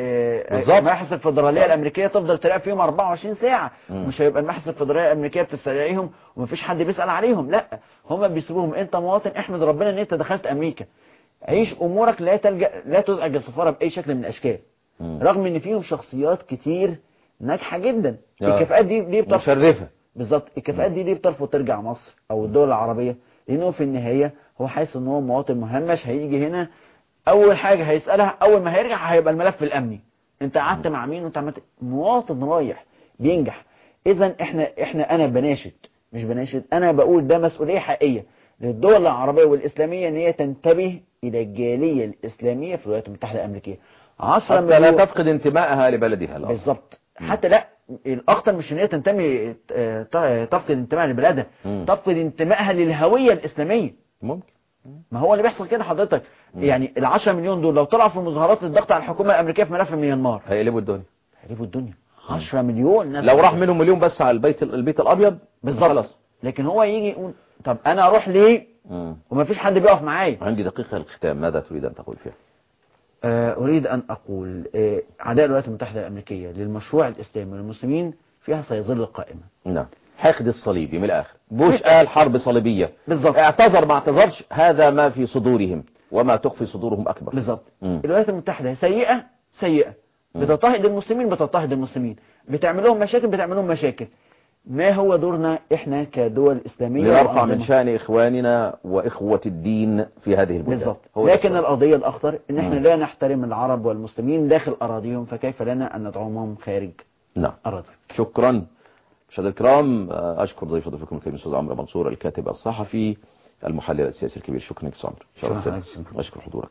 مباحث الفدرالية الأمريكية تفضل تراقب فيهم أربعة وعشرين ساعة. مم. مش هيبقى المباحث الفدرالية الأمريكية بتستدعيهم ومفيش حد بيسأل عليهم. لا، هم بيسيبوهم. أنت مواطن، احمد ربنا إن أنت دخلت أمريكا، عيش أمورك، لا تلجأ لا تزعج السفارة بأي شكل من الأشكال. مم. رغم إن فيهم شخصيات كتير ناجحة جدا. الكفاءات دي دي بترفض مشرفة بالظبط. الكفاءات دي دي بترفض ترجع مصر او الدول العربية، لانه في النهاية هو حاسس ان هو مواطن مهمش هيجي هنا. اول حاجة هيسألها اول ما هيرجع هيبقى الملف الامني، انت قعدت مع مين وانت عملت. مواطن رايح بينجح. اذا احنا احنا انا بناشد مش بناشد انا بقول ده مسؤولية حقيقية للدول العربية والاسلامية ان هي تنتبه الى الجالية الاسلامية في الولايات المتحدة الامريكية. عشرة حتى لا تفقد انتمائها لبلدها. بالظبط. حتى لا، الاخطر مش ان هي تنتمي تفقد انتمائها لبلادها، تفقد انتمائها للهوية الاسلامية. ممكن. ما هو اللي بيحصل كده حضرتك. مم. يعني العشرة مليون دول لو طلعوا في مظاهرات الضغط على الحكومة الامريكية في ملف ميانمار هيقلبوا الدنيا هيقلبوا الدنيا. عشرة مليون ناس لو راح منهم مليون بس على البيت البيت الابيض بالظبط. لكن هو يجي يقول طب انا اروح ليه ومفيش حد بيقف معايا. عندي دقيقة الختام، ماذا تريد ان تقول فيها؟ أريد أن أقول أعداء الولايات المتحدة الأمريكية للمشروع الإسلامي والمسلمين فيها سيظل قائمة. نعم. حقد الصليبي من الآخر. بوش قال حرب صليبية بالظبط. اعتذر ما اعتذرش، هذا ما في صدورهم وما تخفي صدورهم أكبر. بالظبط. الولايات المتحدة سيئة سيئة بتضطهد المسلمين بتضطهد المسلمين بتعمل لهم مشاكل بتعمل لهم مشاكل. ما هو دورنا احنا كدول اسلاميه لنرفع من شان اخواننا واخوه الدين في هذه البلاد. بالظبط. لكن القضيه الاخطر ان احنا مم. لا نحترم العرب والمسلمين داخل اراضيهم، فكيف لنا ان ندعمهم خارج نعم. اراضيهم. شكرا مشاهدينا الكرام. اشكر ضيف ضيفكم الكريم الاستاذ عمرو منصور الكاتب الصحفي المحلل السياسي الكبير. شكرا لك عمرو، شرفتنا. اشكر حضورك.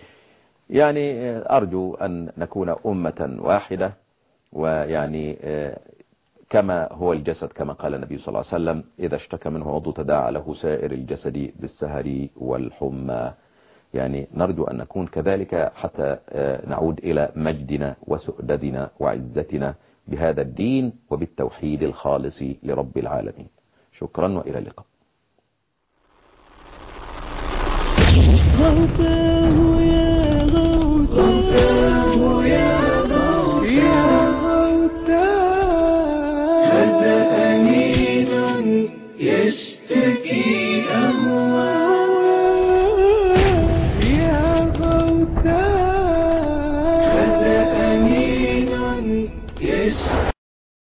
يعني ارجو ان نكون امه واحده، ويعني كما هو الجسد كما قال النبي صلى الله عليه وسلم إذا اشتكى منه عضو تداعى له سائر الجسد بالسهر والحمى. يعني نرجو أن نكون كذلك حتى نعود إلى مجدنا وسؤددنا وعزتنا بهذا الدين وبالتوحيد الخالص لرب العالمين. شكرا وإلى اللقاء.